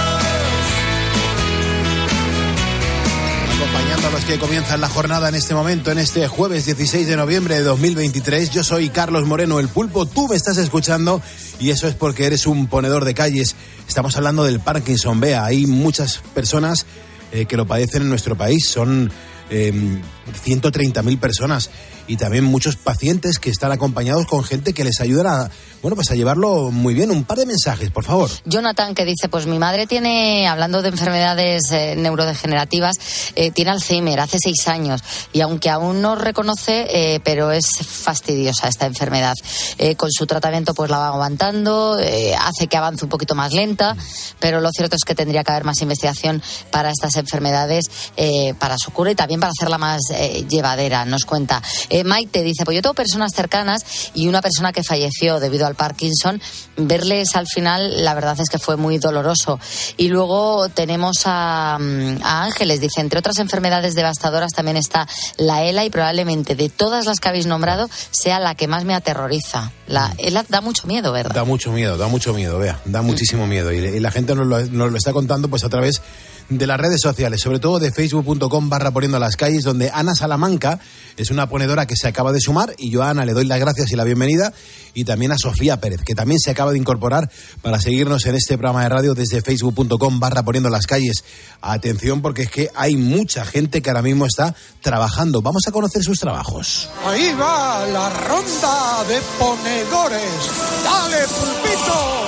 dos. Acompañando a los que comienzan la jornada en este momento, en este jueves dieciséis de noviembre de dos mil veintitrés, yo soy Carlos Moreno, el Pulpo, tú me estás escuchando y eso es porque eres un ponedor de calles. Estamos hablando del Parkinson, vea, hay muchas personas eh, que lo padecen en nuestro país, son eh, ciento treinta mil personas y también muchos pacientes que están acompañados con gente que les ayuda a, bueno, pues a llevarlo muy bien. Un par de mensajes, por favor. Jonathan, que dice, pues mi madre tiene, hablando de enfermedades eh, neurodegenerativas, eh, tiene Alzheimer hace seis años y aunque aún no reconoce, eh, pero es fastidiosa esta enfermedad. Eh, con su tratamiento pues la va aguantando, eh, hace que avance un poquito más lenta, pero lo cierto es que tendría que haber más investigación para estas enfermedades, eh, para su cura y también para hacerla más eh, llevadera, nos cuenta. Eh, Maite dice, pues yo tengo personas cercanas y una persona que falleció debido al Parkinson, verles al final la verdad es que fue muy doloroso. Y luego tenemos a, a Ángeles, dice, entre otras enfermedades devastadoras también está la ELA y probablemente de todas las que habéis nombrado sea la que más me aterroriza. La ELA da mucho miedo, ¿verdad? Da mucho miedo, da mucho miedo, vea, da muchísimo miedo y, y la gente nos lo, nos lo está contando pues a través de las redes sociales, sobre todo de facebook punto com barra poniendo las calles, donde Ana Salamanca es una ponedora que se acaba de sumar y yo a Ana le doy las gracias y la bienvenida, y también a Sofía Pérez, que también se acaba de incorporar para seguirnos en este programa de radio desde facebook punto com barra poniendo las calles. Atención, porque es que hay mucha gente que ahora mismo está trabajando. Vamos a conocer sus trabajos. Ahí va la ronda de ponedores. ¡Dale, Pulpito!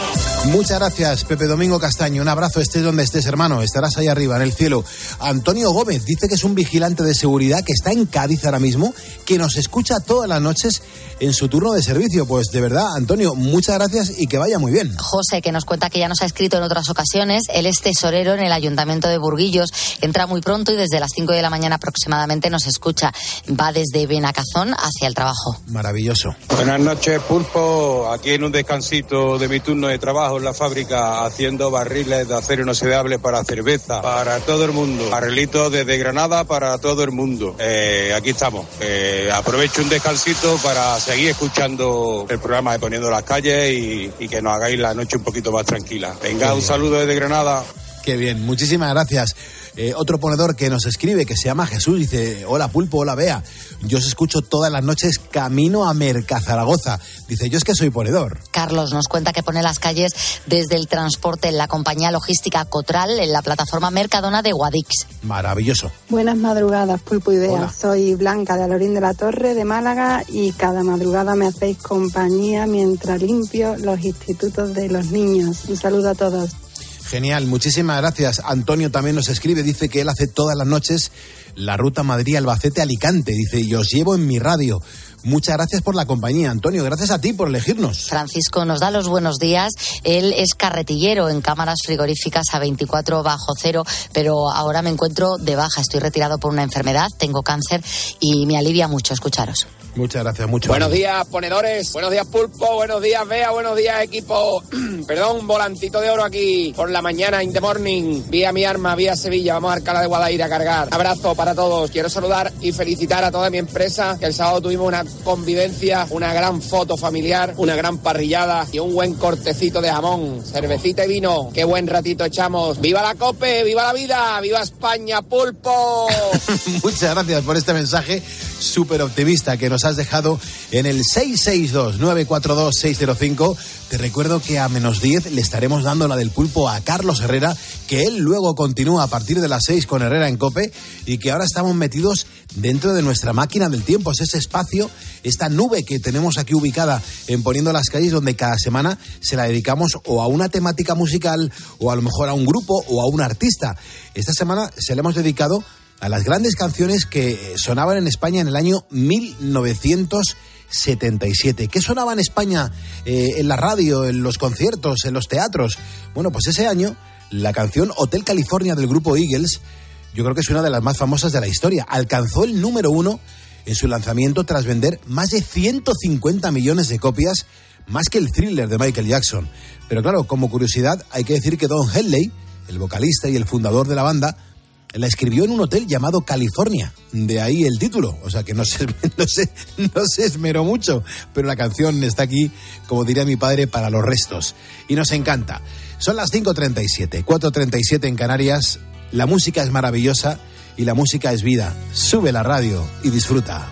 Muchas gracias, Pepe Domingo Castaño. Un abrazo, estés donde estés, hermano. Estarás ahí arriba, en el cielo. Antonio Gómez dice que es un vigilante de seguridad que está en Cádiz ahora mismo, que nos escucha todas las noches en su turno de servicio. Pues de verdad, Antonio, muchas gracias y que vaya muy bien. José, que nos cuenta que ya nos ha escrito en otras ocasiones. Él es tesorero en el Ayuntamiento de Burguillos. Entra muy pronto y desde las cinco de la mañana aproximadamente nos escucha. Va desde Benacazón hacia el trabajo. Maravilloso. Buenas noches, Pulpo. Aquí en un descansito de mi turno de trabajo en la fábrica, haciendo barriles de acero inoxidable para cerveza, para todo el mundo. Barrilito desde Granada para todo el mundo. Eh, aquí estamos. Eh, aprovecho un descansito para seguir escuchando el programa de Poniendo las Calles y, y que nos hagáis la noche un poquito más tranquila. Venga, un saludo desde Granada. Qué bien, muchísimas gracias. Eh, otro ponedor que nos escribe, que se llama Jesús, dice: hola Pulpo, hola Bea, yo os escucho todas las noches camino a Mercazaragoza. Dice: yo es que soy ponedor. Carlos nos cuenta que pone las calles desde el transporte en la compañía logística Cotral, en la plataforma Mercadona de Guadix. Maravilloso. Buenas madrugadas, Pulpo y Bea. Hola. Soy Blanca de Alorín de la Torre, de Málaga, y cada madrugada me hacéis compañía mientras limpio los institutos de los niños. Un saludo a todos. Genial, muchísimas gracias. Antonio también nos escribe, dice que él hace todas las noches la ruta Madrid-Albacete-Alicante. Dice: y os llevo en mi radio. Muchas gracias por la compañía, Antonio. Gracias a ti por elegirnos. Francisco nos da los buenos días. Él es carretillero en cámaras frigoríficas a veinticuatro bajo cero, pero ahora me encuentro de baja. Estoy retirado por una enfermedad, tengo cáncer y me alivia mucho escucharos. Muchas gracias, mucho. Buenos días, ponedores. Buenos días, Pulpo. Buenos días, Bea. Buenos días, equipo. Perdón, volantito de oro aquí por la mañana, in the morning. Vía mi arma, vía Sevilla. Vamos a Alcalá de Guadaira a cargar. Abrazo para todos. Quiero saludar y felicitar a toda mi empresa, que el sábado tuvimos una convivencia, una gran foto familiar, una gran parrillada y un buen cortecito de jamón, cervecita y vino. Qué buen ratito echamos. ¡Viva la COPE! ¡Viva la vida! ¡Viva España, Pulpo! Muchas gracias por este mensaje súper optimista que nos has dejado en el seis seis dos, nueve cuatro dos, seis cero cinco. Te recuerdo que a menos diez le estaremos dando la del pulpo a Carlos Herrera, que él luego continúa a partir de las seis con Herrera en COPE, y que ahora estamos metidos dentro de nuestra máquina del tiempo. Es ese espacio, esta nube que tenemos aquí ubicada en Poniendo las Calles, donde cada semana se la dedicamos o a una temática musical, o a lo mejor a un grupo o a un artista. Esta semana se le hemos dedicado a las grandes canciones que sonaban en España en el año mil novecientos setenta y siete. ¿Qué sonaba en España eh, en la radio, en los conciertos, en los teatros? Bueno, pues ese año la canción Hotel California del grupo Eagles, yo creo que es una de las más famosas de la historia. Alcanzó el número uno en su lanzamiento tras vender más de ciento cincuenta millones de copias, más que el Thriller de Michael Jackson. Pero claro, como curiosidad, hay que decir que Don Henley, el vocalista y el fundador de la banda, la escribió en un hotel llamado California, de ahí el título, o sea que no se, no se, no se esmeró mucho, pero la canción está aquí, como diría mi padre, para los restos, y nos encanta. Son las cinco treinta y siete, cuatro treinta y siete en Canarias, la música es maravillosa y la música es vida. Sube la radio y disfruta.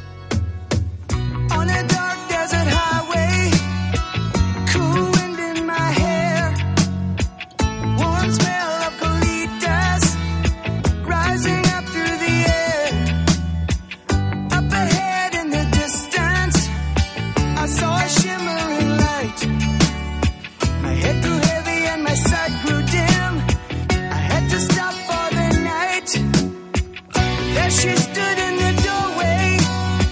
She stood in the doorway.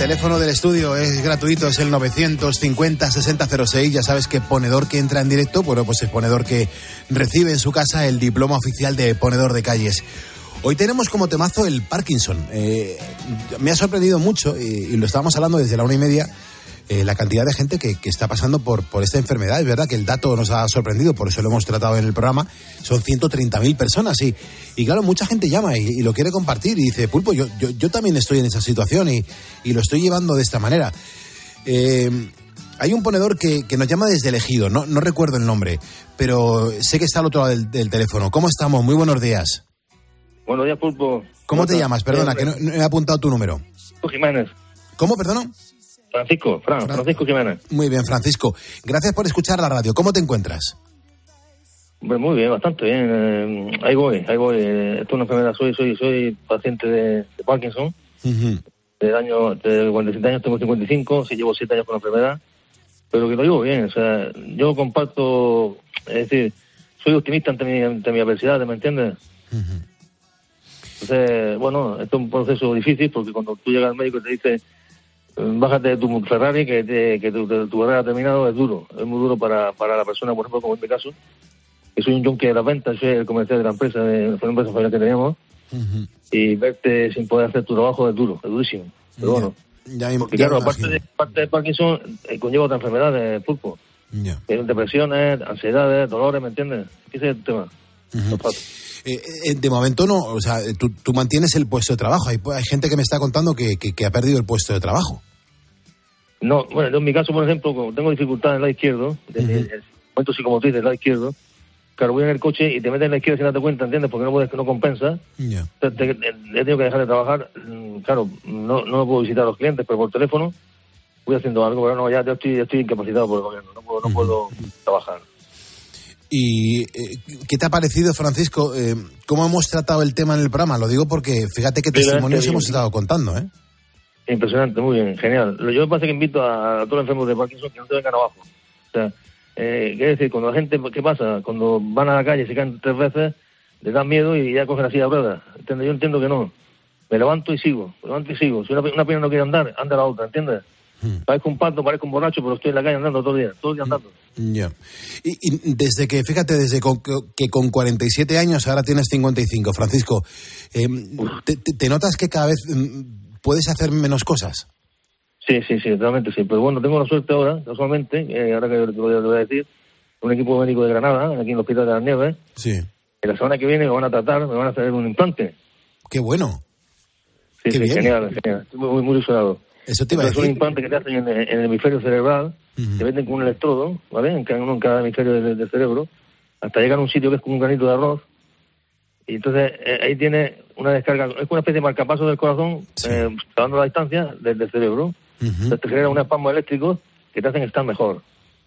teléfono del estudio es gratuito, es el novecientos cincuenta sesenta cero seis. Ya sabes que ponedor que entra en directo, bueno, pues es ponedor que recibe en su casa el diploma oficial de ponedor de calles. Hoy tenemos como temazo el Parkinson. Eh, me ha sorprendido mucho, y, y lo estábamos hablando desde la una y media, eh, la cantidad de gente que, que está pasando por, por esta enfermedad. Es verdad que el dato nos ha sorprendido, por eso lo hemos tratado en el programa. Son ciento treinta mil personas y, y claro, mucha gente llama y, y lo quiere compartir y dice, Pulpo, yo, yo, yo también estoy en esa situación y, y lo estoy llevando de esta manera. Eh, hay un ponedor que, que nos llama desde el Ejido, no, no recuerdo el nombre, pero sé que está al otro lado del, del teléfono. ¿Cómo estamos? Muy buenos días. Buenos días, Pulpo. ¿Cómo, ¿Cómo te llamas? Perdona, que no, no he apuntado tu número. Jiménez. ¿Cómo, perdona? Francisco, Fran, Francisco Jiménez. Muy bien, Francisco. Gracias por escuchar la radio. ¿Cómo te encuentras? Pues muy bien, bastante bien. Eh, ahí voy, ahí voy. Eh, esto es una enfermedad. Soy soy soy paciente de, de Parkinson. Uh-huh. Del año, de cuarenta y siete años, tengo cincuenta y cinco. Sí, llevo siete años con la enfermedad. Pero que lo llevo bien. O sea, yo comparto... Es decir, soy optimista ante mi, ante mi adversidad, ¿me entiendes? Uh-huh. Entonces, bueno, esto es un proceso difícil porque cuando tú llegas al médico y te dice... Bájate de tu Ferrari, que, te, que tu, tu carrera ha terminado, es duro. Es muy duro para, para la persona, por ejemplo, como en mi caso, que soy un junkie de las ventas, soy el comercial de la empresa, de la empresa familiar que teníamos, uh-huh. Y verte sin poder hacer tu trabajo es duro, es durísimo. Pero yeah. bueno, ya, porque ya claro, aparte de, aparte de Parkinson, eh, conlleva otra enfermedad de Pulpo. Yeah. Tienen depresiones, ansiedades, dolores, ¿me entiendes? Ese es el tema. Uh-huh. Eh, eh, de momento no, o sea, tú, tú mantienes el puesto de trabajo. Hay, hay gente que me está contando que, que, que ha perdido el puesto de trabajo. No, bueno, en mi caso, por ejemplo, como tengo dificultad en el lado izquierdo, uh-huh. el, el momento psicomotriz del lado izquierdo, claro, voy en el coche y te metes en la izquierda sin darte cuenta, ¿entiendes? Porque no puedes, que no compensa. Yeah. Entonces, te, te, he tenido que dejar de trabajar. Claro, no, no puedo visitar a los clientes, pero por teléfono voy haciendo algo, pero no, ya, ya, estoy, ya estoy incapacitado por el gobierno, no puedo, no uh-huh. puedo trabajar. ¿Y eh, qué te ha parecido, Francisco? Eh, ¿Cómo hemos tratado el tema en el programa? Lo digo porque fíjate qué testimonios bien. hemos estado contando, ¿eh? Impresionante, muy bien, genial. Yo me pasa que invito a, a todos los enfermos de Parkinson que no te vengan abajo. O sea, eh, ¿qué decir? Cuando la gente, ¿qué pasa? Cuando van a la calle y se caen tres veces, les dan miedo y ya cogen la silla de ruedas. ¿Entiendes? Yo entiendo que no. Me levanto y sigo, me levanto y sigo. Si una, una pierna no quiere andar, anda la otra, ¿entiendes? Hmm. Parezco un pato, parezco un borracho, pero estoy en la calle andando todo el día, todo el día andando. Ya. Yeah. Y, y desde que, fíjate, desde con, que con cuarenta y siete años ahora tienes cincuenta y cinco, Francisco, eh, te, te, ¿te notas que cada vez puedes hacer menos cosas? Sí, sí, sí, totalmente sí. Pero bueno, tengo la suerte ahora, casualmente, eh, ahora que te lo voy a decir, un equipo médico de Granada, aquí en el Hospital de las Nieves, sí. que la semana que viene me van a tratar, me van a hacer un implante. ¡Qué bueno! Sí, Qué sí, bien. genial, genial. Estoy muy, muy, muy ilusionado. Eso te iba a decir. Es un implante que te hacen en, en el hemisferio cerebral, uh-huh. te meten con un electrodo, ¿vale? En cada, en cada hemisferio del, del cerebro, hasta llegar a un sitio que es como un granito de arroz. Y entonces eh, ahí tiene una descarga, es una especie de marcapaso del corazón, sí. eh, dando la distancia desde el cerebro. Uh-huh. Entonces te genera un espasmo eléctrico que te hacen estar mejor.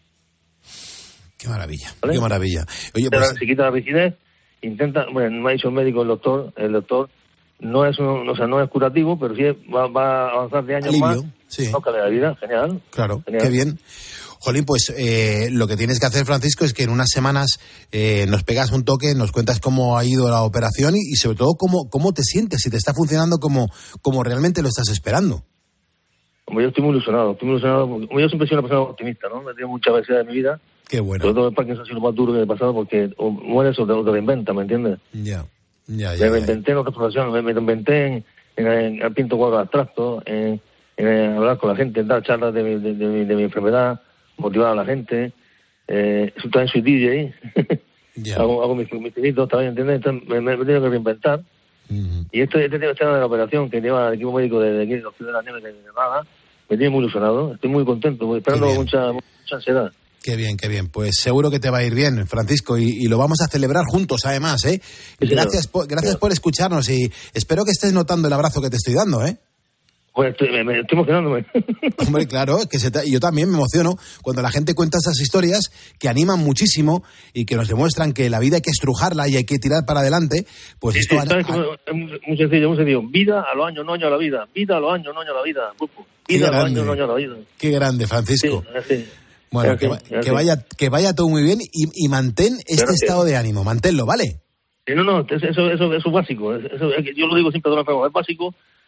Qué maravilla, ¿vale? Qué maravilla. Oye, pues... pues... Se quita la rigidez, intenta, bueno, me ha dicho el médico, el doctor, el doctor, no es un, o sea, no es curativo, pero sí va, va a avanzar de años Alivio, más. Sí. No, calidad de vida, genial. Claro, genial. Qué bien. Jolín, pues eh, lo que tienes que hacer, Francisco, es que en unas semanas eh, nos pegas un toque, nos cuentas cómo ha ido la operación y, y sobre todo cómo, cómo te sientes, si te está funcionando como, como realmente lo estás esperando. Como yo estoy muy ilusionado, estoy muy ilusionado, porque como yo siempre he sido una persona optimista, ¿no? Me he tenido mucha adversidad en mi vida. Qué bueno. Sobre todo el Parkinson ha sido lo más duro que he pasado porque o mueres o te, o te reinventas, ¿me entiendes? Ya, ya, ya. Me reinventé en otras profesiones, me, me reinventé en, en, en, en pinto cuadros abstractos, en, en hablar con la gente, en dar charlas de mi, de, de, de, de mi enfermedad, motivar a la gente. Eh, también soy D J, yeah. hago, hago mis, mis pinitos también, ¿entiendes? Entonces me, me he tenido que reinventar. Uh-huh. Y este, este tema de la operación que lleva el equipo médico de, de aquí, de los Ciudadanos de la Nieve, de Granada, me tiene muy ilusionado, estoy muy contento, esperando mucha, mucha ansiedad. Qué bien, qué bien. Pues seguro que te va a ir bien, Francisco, y, y lo vamos a celebrar juntos, además, ¿eh? Sí, gracias por, gracias sí. por escucharnos y espero que estés notando el abrazo que te estoy dando, ¿eh? Pues estoy, me, me estoy emocionándome. Hombre, claro, que se te, yo también me emociono cuando la gente cuenta esas historias que animan muchísimo y que nos demuestran que la vida hay que estrujarla y hay que tirar para adelante. Pues sí, esto sí, a, a... es muy, muy sencillo, muy sencillo. Vida a los años, no años a la vida. Vida a los años, no años a la vida. Vida a los años, no años a la vida. Qué grande, Francisco. Sí, sí. Bueno, sí, que, sí, que, vaya, que vaya todo muy bien y, y mantén este Gracias. estado de ánimo, manténlo, ¿vale? Sí, no, no, eso, eso, eso es básico. Eso, yo lo digo siempre a todos los enfermos, es básico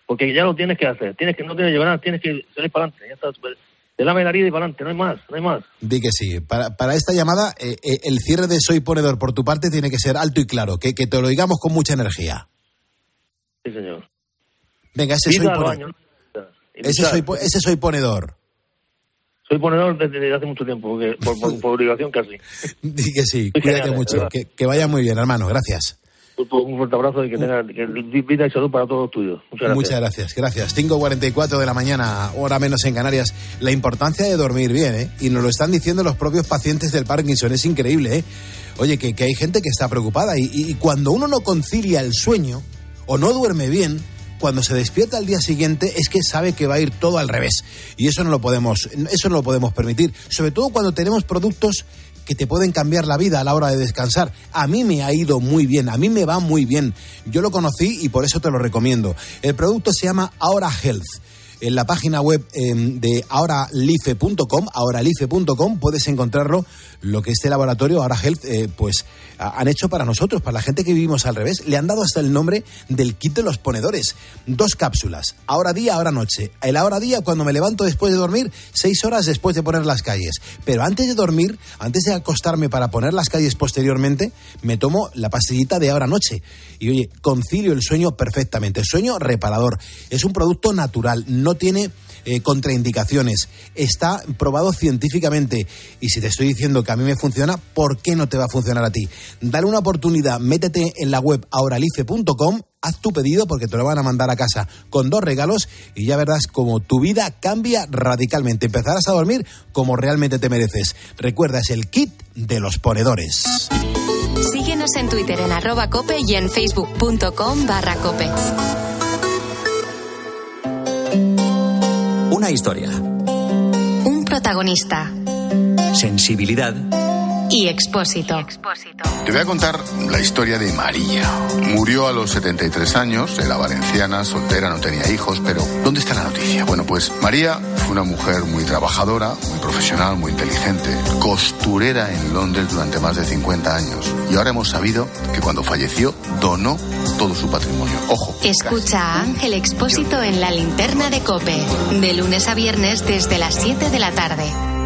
porque ya lo tienes que hacer, tienes que no tienes que llorar, tienes que salir para adelante, ya está, te lame la herida y para adelante, no hay más, no hay más. Di que sí. Para, para esta llamada, eh, eh, el cierre de Soy Ponedor por tu parte tiene que ser alto y claro, que, que te lo digamos con mucha energía. Sí, señor. Venga, ese soy, ponedor. ese, soy, ese soy Ponedor. Soy ponedor desde, desde hace mucho tiempo, porque, por, por, por obligación casi. Di que sí, Muy cuídate genial, mucho, que, que vaya muy bien, hermano, gracias. Un fuerte abrazo y que tenga que vida y salud para todos los tuyos. Muchas gracias. Muchas gracias, gracias. cinco cuarenta y cuatro de la mañana, hora menos en Canarias. La importancia de dormir bien, ¿eh? Y nos lo están diciendo los propios pacientes del Parkinson, es increíble, ¿eh? Oye, que, que hay gente que está preocupada y, y, y cuando uno no concilia el sueño o no duerme bien, cuando se despierta al día siguiente es que sabe que va a ir todo al revés. Y eso no lo podemos, eso no lo podemos permitir. Sobre todo cuando tenemos productos que te pueden cambiar la vida a la hora de descansar. A mí me ha ido muy bien, a mí me va muy bien. Yo lo conocí y por eso te lo recomiendo. El producto se llama Aura Health. En la página web eh, de auralife punto com, auralife punto com, puedes encontrarlo, lo que este laboratorio, Aura Health, eh, pues a, han hecho para nosotros, para la gente que vivimos al revés. Le han dado hasta el nombre del kit de los ponedores. Dos cápsulas, ahora día, ahora noche. El ahora día cuando me levanto después de dormir, seis horas después de poner las calles. Pero antes de dormir, antes de acostarme para poner las calles posteriormente, me tomo la pastillita de ahora noche. Y oye, concilio el sueño perfectamente. Sueño reparador. Es un producto natural, no No tiene eh, contraindicaciones, está probado científicamente y si te estoy diciendo que a mí me funciona, ¿por qué no te va a funcionar a ti? Dale una oportunidad, métete en la web auralife punto com, haz tu pedido porque te lo van a mandar a casa con dos regalos y ya verás como tu vida cambia radicalmente, empezarás a dormir como realmente te mereces. Recuerda, es el kit de los ponedores. Síguenos en Twitter en arroba cope y en facebook punto com barra cope. Una historia. Un protagonista. Sensibilidad. Y Expósito. Te voy a contar la historia de María. Murió a los setenta y tres años, era valenciana, soltera, no tenía hijos, pero ¿dónde está la noticia? Bueno, pues María fue una mujer muy trabajadora, muy profesional, muy inteligente, costurera en Londres durante más de cincuenta años. Y ahora hemos sabido que cuando falleció donó todo su patrimonio. Ojo. Escucha a Ángel Expósito en La Linterna de COPE, de lunes a viernes desde las siete de la tarde.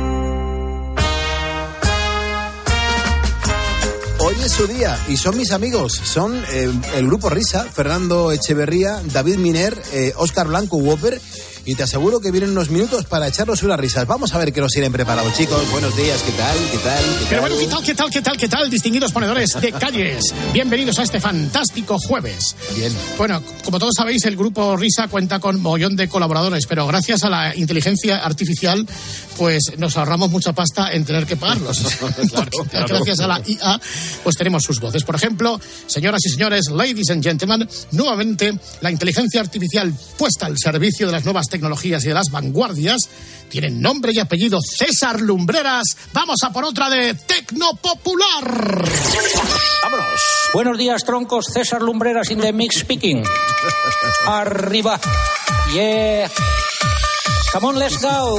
Hoy es su día y son mis amigos, son eh, el grupo Risa, Fernando Echeverría, David Miner, eh, Óscar Blanco, Whopper, y te aseguro que vienen unos minutos para echarnos unas risas. Vamos a ver qué nos tienen preparados, chicos. Buenos días, ¿qué tal? ¿Qué tal? ¿Qué tal? Pero bueno, ¿qué tal? ¿Qué tal? ¿Qué tal? ¿Qué tal? Distinguidos ponedores de calles. Bienvenidos a este fantástico jueves. Bien. Bueno, como todos sabéis, el grupo Risa cuenta con mogollón de colaboradores, pero gracias a la inteligencia artificial, pues nos ahorramos mucha pasta en tener que pagarlos. Claro, claro. Gracias a la I A, pues tenemos sus voces. Por ejemplo, señoras y señores, ladies and gentlemen, nuevamente la inteligencia artificial puesta al servicio de las nuevas tecnologías y de las vanguardias tiene nombre y apellido: César Lumbreras. Vamos a por otra de Tecnopopular. Vámonos. Buenos días, troncos. César Lumbreras in the mix speaking. Arriba. Yeah. Come on, let's go.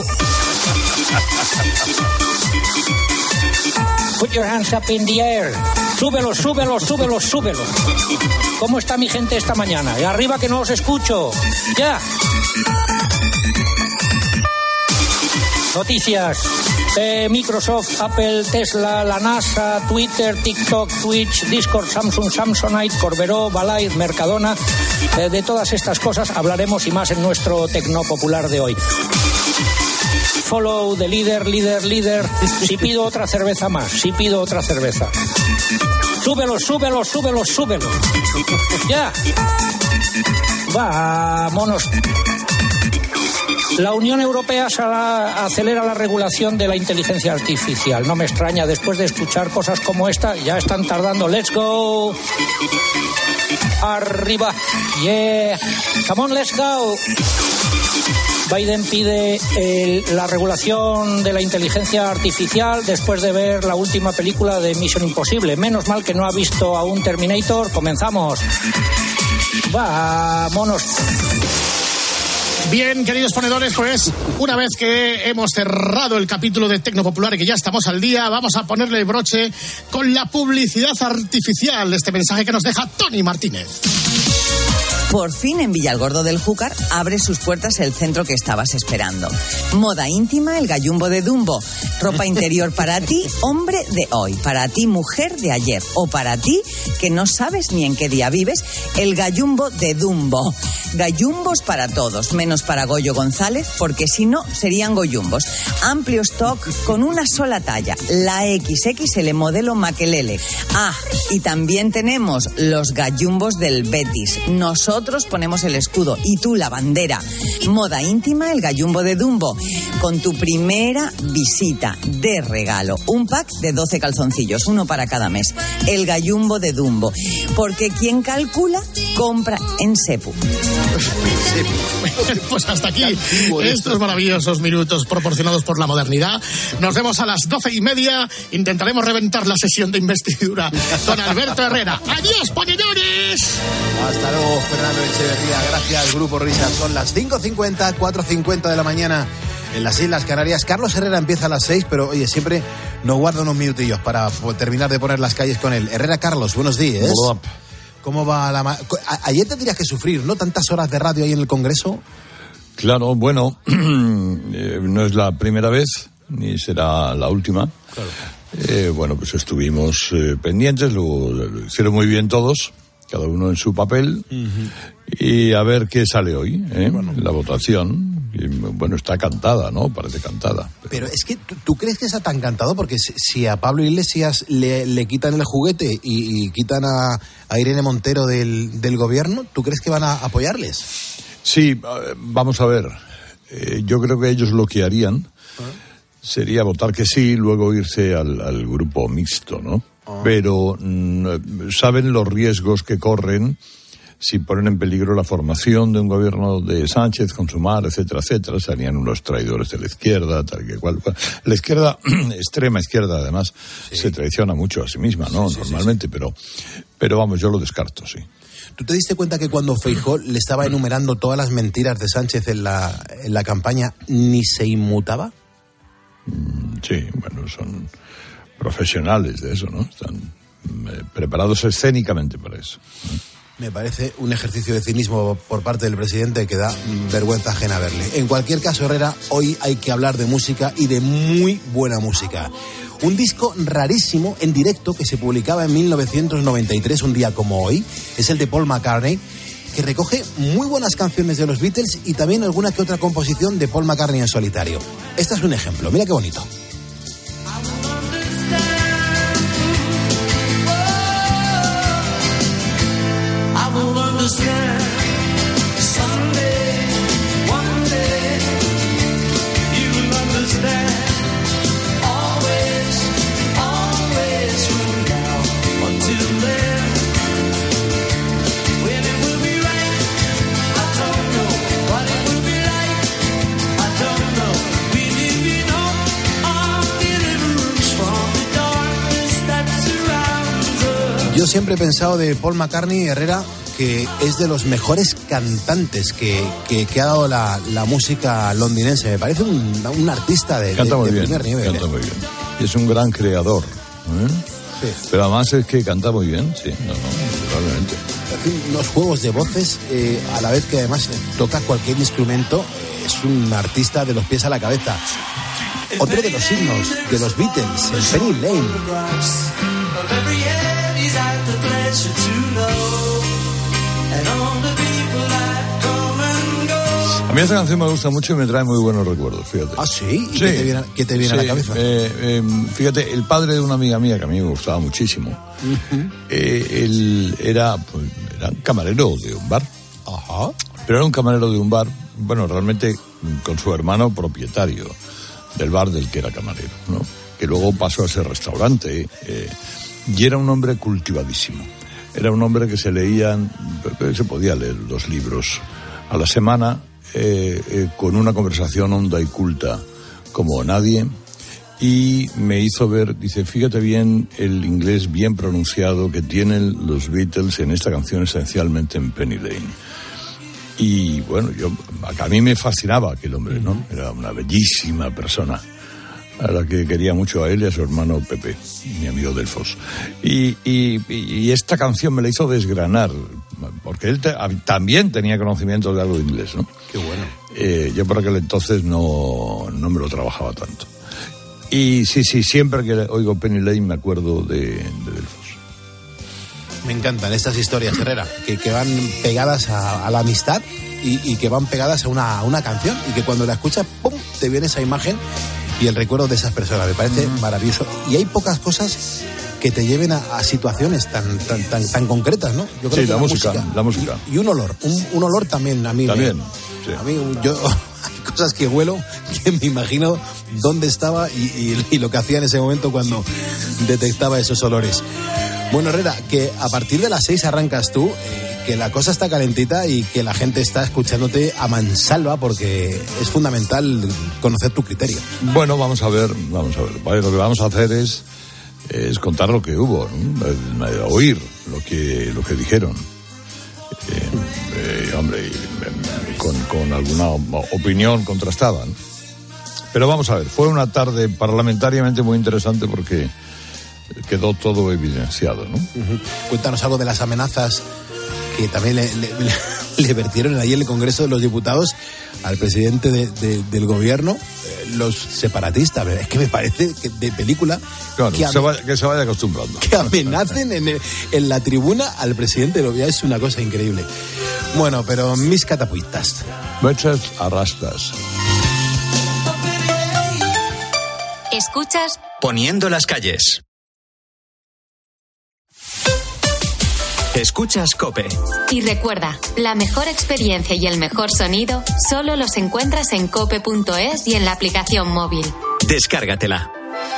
Put your hands up in the air. Súbelo, súbelo, súbelo, súbelo. ¿Cómo está mi gente esta mañana? Y arriba que no os escucho. Ya. Noticias. Eh, Microsoft, Apple, Tesla, la NASA, Twitter, TikTok, Twitch, Discord, Samsung, Samsonite, Corberó, Balay, Mercadona. Eh, de todas estas cosas hablaremos y más en nuestro Tecnopopular de hoy. Follow the leader, líder, líder. Si pido otra cerveza más, si pido otra cerveza. Súbelo, súbelo, súbelo, súbelo. Ya. Vámonos. La Unión Europea acelera la regulación de la inteligencia artificial. No me extraña, después de escuchar cosas como esta, ya están tardando. Let's go. Arriba. Yeah. Come on, let's go. Biden pide el, la regulación de la inteligencia artificial después de ver la última película de Misión Imposible. Menos mal que no ha visto aún Terminator. Comenzamos. Vámonos. Bien, queridos ponedores, pues una vez que hemos cerrado el capítulo de Tecnopopular y que ya estamos al día, vamos a ponerle el broche con la publicidad artificial. Este mensaje que nos deja Tony Martínez. Por fin en Villalgordo del Júcar abre sus puertas el centro que estabas esperando. Moda íntima, el Gallumbo de Dumbo. Ropa interior para ti, hombre de hoy. Para ti, mujer de ayer. O para ti, que no sabes ni en qué día vives, el Gallumbo de Dumbo. Gallumbos para todos, menos para Goyo González, porque si no, serían goyumbos. Amplio stock con una sola talla, la equis equis ele modelo Makelele. Ah, y también tenemos los gallumbos del Betis. Nosotros ponemos el escudo y tú la bandera. Moda íntima, el Gallumbo de Dumbo. Con tu primera visita de regalo, un pack de doce calzoncillos, uno para cada mes. El Gallumbo de Dumbo. Porque quien calcula, compra en Sepu. Pues hasta aquí estos maravillosos minutos proporcionados por la modernidad. Nos vemos a las doce y media. Intentaremos reventar la sesión de investidura con Alberto Herrera. ¡Adiós, ponedores! Hasta luego, Fernando Echeverría. Gracias, Grupo Risa. Son las cinco cincuenta, cuatro cincuenta de la mañana en las Islas Canarias. Carlos Herrera empieza a las seis, pero oye, siempre nos guarda unos minutillos para terminar de poner las calles con él. Herrera, Carlos, buenos días. Hola. ¿Cómo va la... Ma- Ayer tendrías que sufrir, ¿no? Tantas horas de radio ahí en el Congreso. Claro, bueno, eh, no es la primera vez, ni será la última. Claro. Eh, bueno, pues estuvimos eh, pendientes, lo, lo hicieron muy bien todos, cada uno en su papel, uh-huh. Y a ver qué sale hoy, ¿eh? Bueno. La votación. Y, bueno, está cantada, ¿no? Parece cantada. Pero, pero es que, ¿tú, ¿tú crees que está tan cantado? Porque si, si a Pablo Iglesias le, le quitan el juguete y, y quitan a, a Irene Montero del, del gobierno, ¿tú crees que van a apoyarles? Sí, vamos a ver. Eh, yo creo que ellos lo que harían ¿Ah? sería votar que sí, luego irse al, al grupo mixto, ¿no? Ah. Pero mm, saben los riesgos que corren si ponen en peligro la formación de un gobierno de Sánchez con Sumar, etcétera, etcétera. Serían unos traidores de la izquierda, tal que cual. La izquierda, extrema izquierda, además, sí. se traiciona mucho a sí misma, ¿no? Sí, sí, Normalmente, sí, sí. pero pero vamos, yo lo descarto, sí. ¿Tú te diste cuenta que cuando Feijóo le estaba enumerando todas las mentiras de Sánchez en la, en la campaña, ni se inmutaba? Mm, sí, bueno, son profesionales de eso, ¿no? Están eh, preparados escénicamente para eso, ¿no? Me parece un ejercicio de cinismo por parte del presidente que da vergüenza ajena verle. En cualquier caso, Herrera, hoy hay que hablar de música y de muy buena música. Un disco rarísimo en directo que se publicaba en mil novecientos noventa y tres, un día como hoy, es el de Paul McCartney, que recoge muy buenas canciones de los Beatles y también alguna que otra composición de Paul McCartney en solitario. Este es un ejemplo, mira qué bonito. Understand someday, one day you will understand. Always, always from now until then. When it will be right, I don't know. What it will be like, I don't know. Will it be no or deliverance from the darkness that surrounds us? Yo siempre he pensado de Paul McCartney, Herrera, que es de los mejores cantantes que, que, que ha dado la, la música londinense. Me parece un, un artista de, canta de, muy de bien, primer nivel. Canta ¿eh? muy bien. Y es un gran creador. ¿eh? Sí. Pero además es que canta muy bien, sí, no, no, probablemente. En fin, unos juegos de voces, eh, a la vez que además toca cualquier instrumento, eh, es un artista de los pies a la cabeza. Otro de los himnos de los Beatles, el Penny Lane. A mí esta canción me gusta mucho y me trae muy buenos recuerdos, fíjate. ¿Ah, sí? ¿Y sí. qué te viene, qué te viene sí. a la cabeza? Eh, eh, fíjate, el padre de una amiga mía, que a mí me gustaba muchísimo, uh-huh. eh, él era, pues, era un camarero de un bar. Ajá. Pero era un camarero de un bar, bueno, realmente con su hermano propietario del bar del que era camarero, ¿no? Que luego pasó a ser restaurante, eh, y era un hombre cultivadísimo. Era un hombre que se leían, se podía leer dos libros a la semana, eh, eh, con una conversación honda y culta como nadie, y me hizo ver, dice, fíjate bien el inglés bien pronunciado que tienen los Beatles en esta canción, esencialmente en Penny Lane. Y bueno, yo a mí me fascinaba aquel hombre, ¿no? Era una bellísima persona, a la que quería mucho a él y a su hermano Pepe, mi amigo Delfos. Y, y, y esta canción me la hizo desgranar, porque él te, también tenía conocimiento de algo de inglés, ¿no? Qué bueno. Eh, yo por aquel entonces no, no me lo trabajaba tanto. Y sí, sí, siempre que oigo Penny Lane me acuerdo de, de Delfos. Me encantan estas historias, Herrera, que, que van pegadas a, a la amistad y, y que van pegadas a una, a una canción y que cuando la escuchas, ¡pum!, te viene esa imagen y el recuerdo de esas personas. Me parece mm. maravilloso. Y hay pocas cosas que te lleven a, a situaciones tan, tan, tan, tan concretas, ¿no? Yo creo sí, que la, la música, música. La música. Y, y un olor, un, un olor también a mí. También, me, sí. A mí, yo... Hay cosas que huelo, que me imagino dónde estaba y, y, y lo que hacía en ese momento cuando detectaba esos olores. Bueno, Herrera, que a partir de las seis arrancas tú, eh, que la cosa está calentita y que la gente está escuchándote a mansalva porque es fundamental conocer tu criterio. Bueno, vamos a ver, vamos a ver. Vale, lo que vamos a hacer es, es contar lo que hubo, ¿no? Oír lo que, lo que dijeron. Eh, eh, hombre, con, con alguna opinión contrastada, ¿no? Pero vamos a ver, fue una tarde parlamentariamente muy interesante porque quedó todo evidenciado, ¿no? Uh-huh. Cuéntanos algo de las amenazas que también le, le, le vertieron ayer en el Congreso de los Diputados al presidente de, de, del gobierno, eh, los separatistas. Es que me parece que de película claro, que, se vaya, que se vaya acostumbrando. Que amenacen en, el, en la tribuna al presidente del gobierno. Es una cosa increíble. Bueno, pero mis catapultas. Muchas arrastras. Escuchas Poniendo las calles. Escuchas COPE. Y recuerda, la mejor experiencia y el mejor sonido solo los encuentras en cope punto es y en la aplicación móvil. Descárgatela.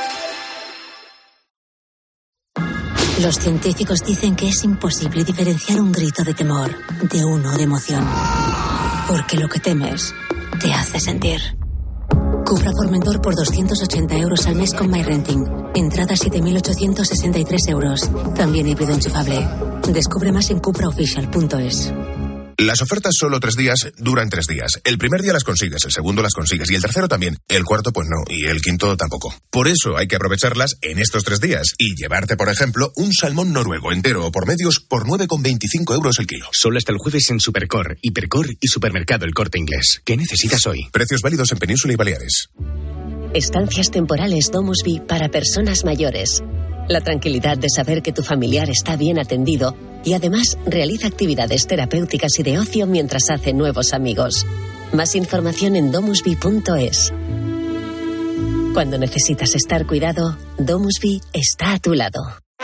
Los científicos dicen que es imposible diferenciar un grito de temor de uno de emoción. Porque lo que temes te hace sentir. Cupra Formentor por doscientos ochenta euros al mes con MyRenting. Entrada siete mil ochocientos sesenta y tres euros. También híbrido enchufable. Descubre más en cupra oficial punto es. Las ofertas solo tres días duran tres días. El primer día las consigues, el segundo las consigues y el tercero también. El cuarto pues no y el quinto tampoco. Por eso hay que aprovecharlas en estos tres días y llevarte, por ejemplo, un salmón noruego entero o por medios por nueve con veinticinco euros el kilo. Solo hasta el jueves en Supercor, Hipercor y Supermercado El Corte Inglés. ¿Qué necesitas hoy? Precios válidos en Península y Baleares. Estancias temporales DomusVi para personas mayores. La tranquilidad de saber que tu familiar está bien atendido y además realiza actividades terapéuticas y de ocio mientras hace nuevos amigos. Más información en domusvi punto es. Cuando necesitas estar cuidado, DomusVi está a tu lado.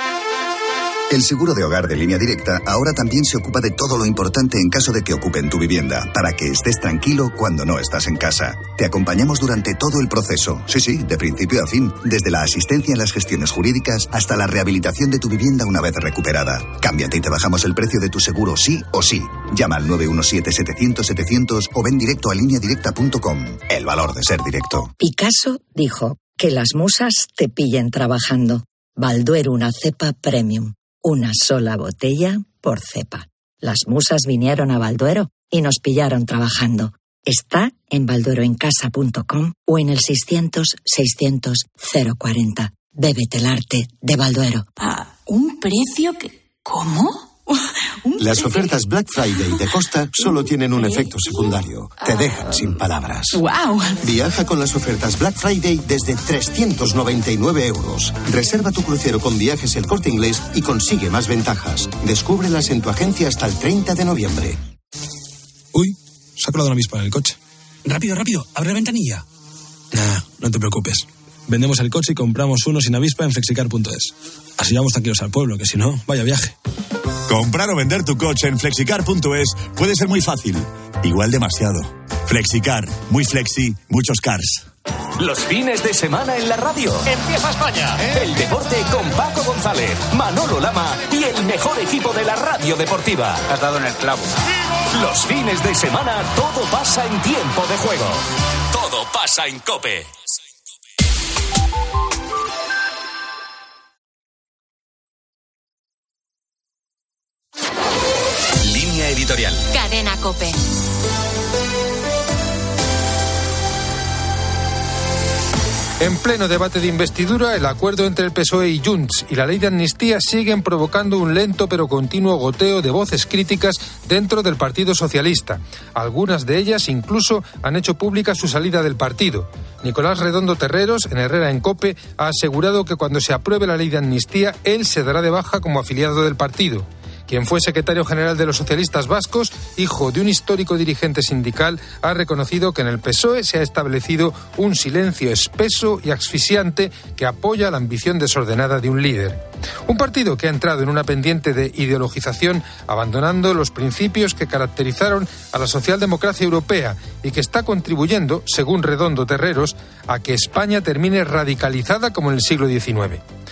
El seguro de hogar de Línea Directa ahora también se ocupa de todo lo importante en caso de que ocupen tu vivienda, para que estés tranquilo cuando no estás en casa. Te acompañamos durante todo el proceso, sí, sí, de principio a fin, desde la asistencia en las gestiones jurídicas hasta la rehabilitación de tu vivienda una vez recuperada. Cámbiate y te bajamos el precio de tu seguro sí o sí. Llama al nueve uno siete, setecientos, setecientos o ven directo a línea directa punto com. El valor de ser directo. Picasso dijo que las musas te pillen trabajando. Balduero, una cepa premium. Una sola botella por cepa. Las musas vinieron a Balduero y nos pillaron trabajando. Está en balduero en casa punto com o en el seiscientos, seiscientos, cero cuarenta. Bébete el arte de Balduero. Ah, ¿un precio que... ¿Cómo? Las ofertas Black Friday de Costa solo tienen un efecto secundario. Te dejan sin palabras. ¡Wow! Viaja con las ofertas Black Friday desde trescientos noventa y nueve euros. Reserva tu crucero con Viajes El Corte Inglés y consigue más ventajas. Descúbrelas en tu agencia hasta el treinta de noviembre. Uy, se ha colado una avispa en el coche. Rápido, rápido, abre la ventanilla. Nah, no te preocupes. Vendemos el coche y compramos uno sin avispa en flexicar punto es. Así vamos tranquilos al pueblo, que si no, vaya viaje. Comprar o vender tu coche en flexicar punto es puede ser muy fácil, igual demasiado. Flexicar, muy flexi, muchos cars. Los fines de semana en la radio. Empieza España. ¿eh? El deporte con Paco González, Manolo Lama y el mejor equipo de la radio deportiva. Has dado en el clavo. Los fines de semana todo pasa en tiempo de juego. Todo pasa en COPE. Línea editorial. Cadena COPE. En pleno debate de investidura, el acuerdo entre el P S O E y Junts y la ley de amnistía siguen provocando un lento pero continuo goteo de voces críticas dentro del Partido Socialista. Algunas de ellas incluso han hecho pública su salida del partido. Nicolás Redondo Terreros, en Herrera en COPE, ha asegurado que cuando se apruebe la ley de amnistía, él se dará de baja como afiliado del partido. Quien fue secretario general de los socialistas vascos, hijo de un histórico dirigente sindical, ha reconocido que en el P S O E se ha establecido un silencio espeso y asfixiante que apoya la ambición desordenada de un líder. Un partido que ha entrado en una pendiente de ideologización, abandonando los principios que caracterizaron a la socialdemocracia europea y que está contribuyendo, según Redondo Terreros, a que España termine radicalizada como en el siglo diecinueve.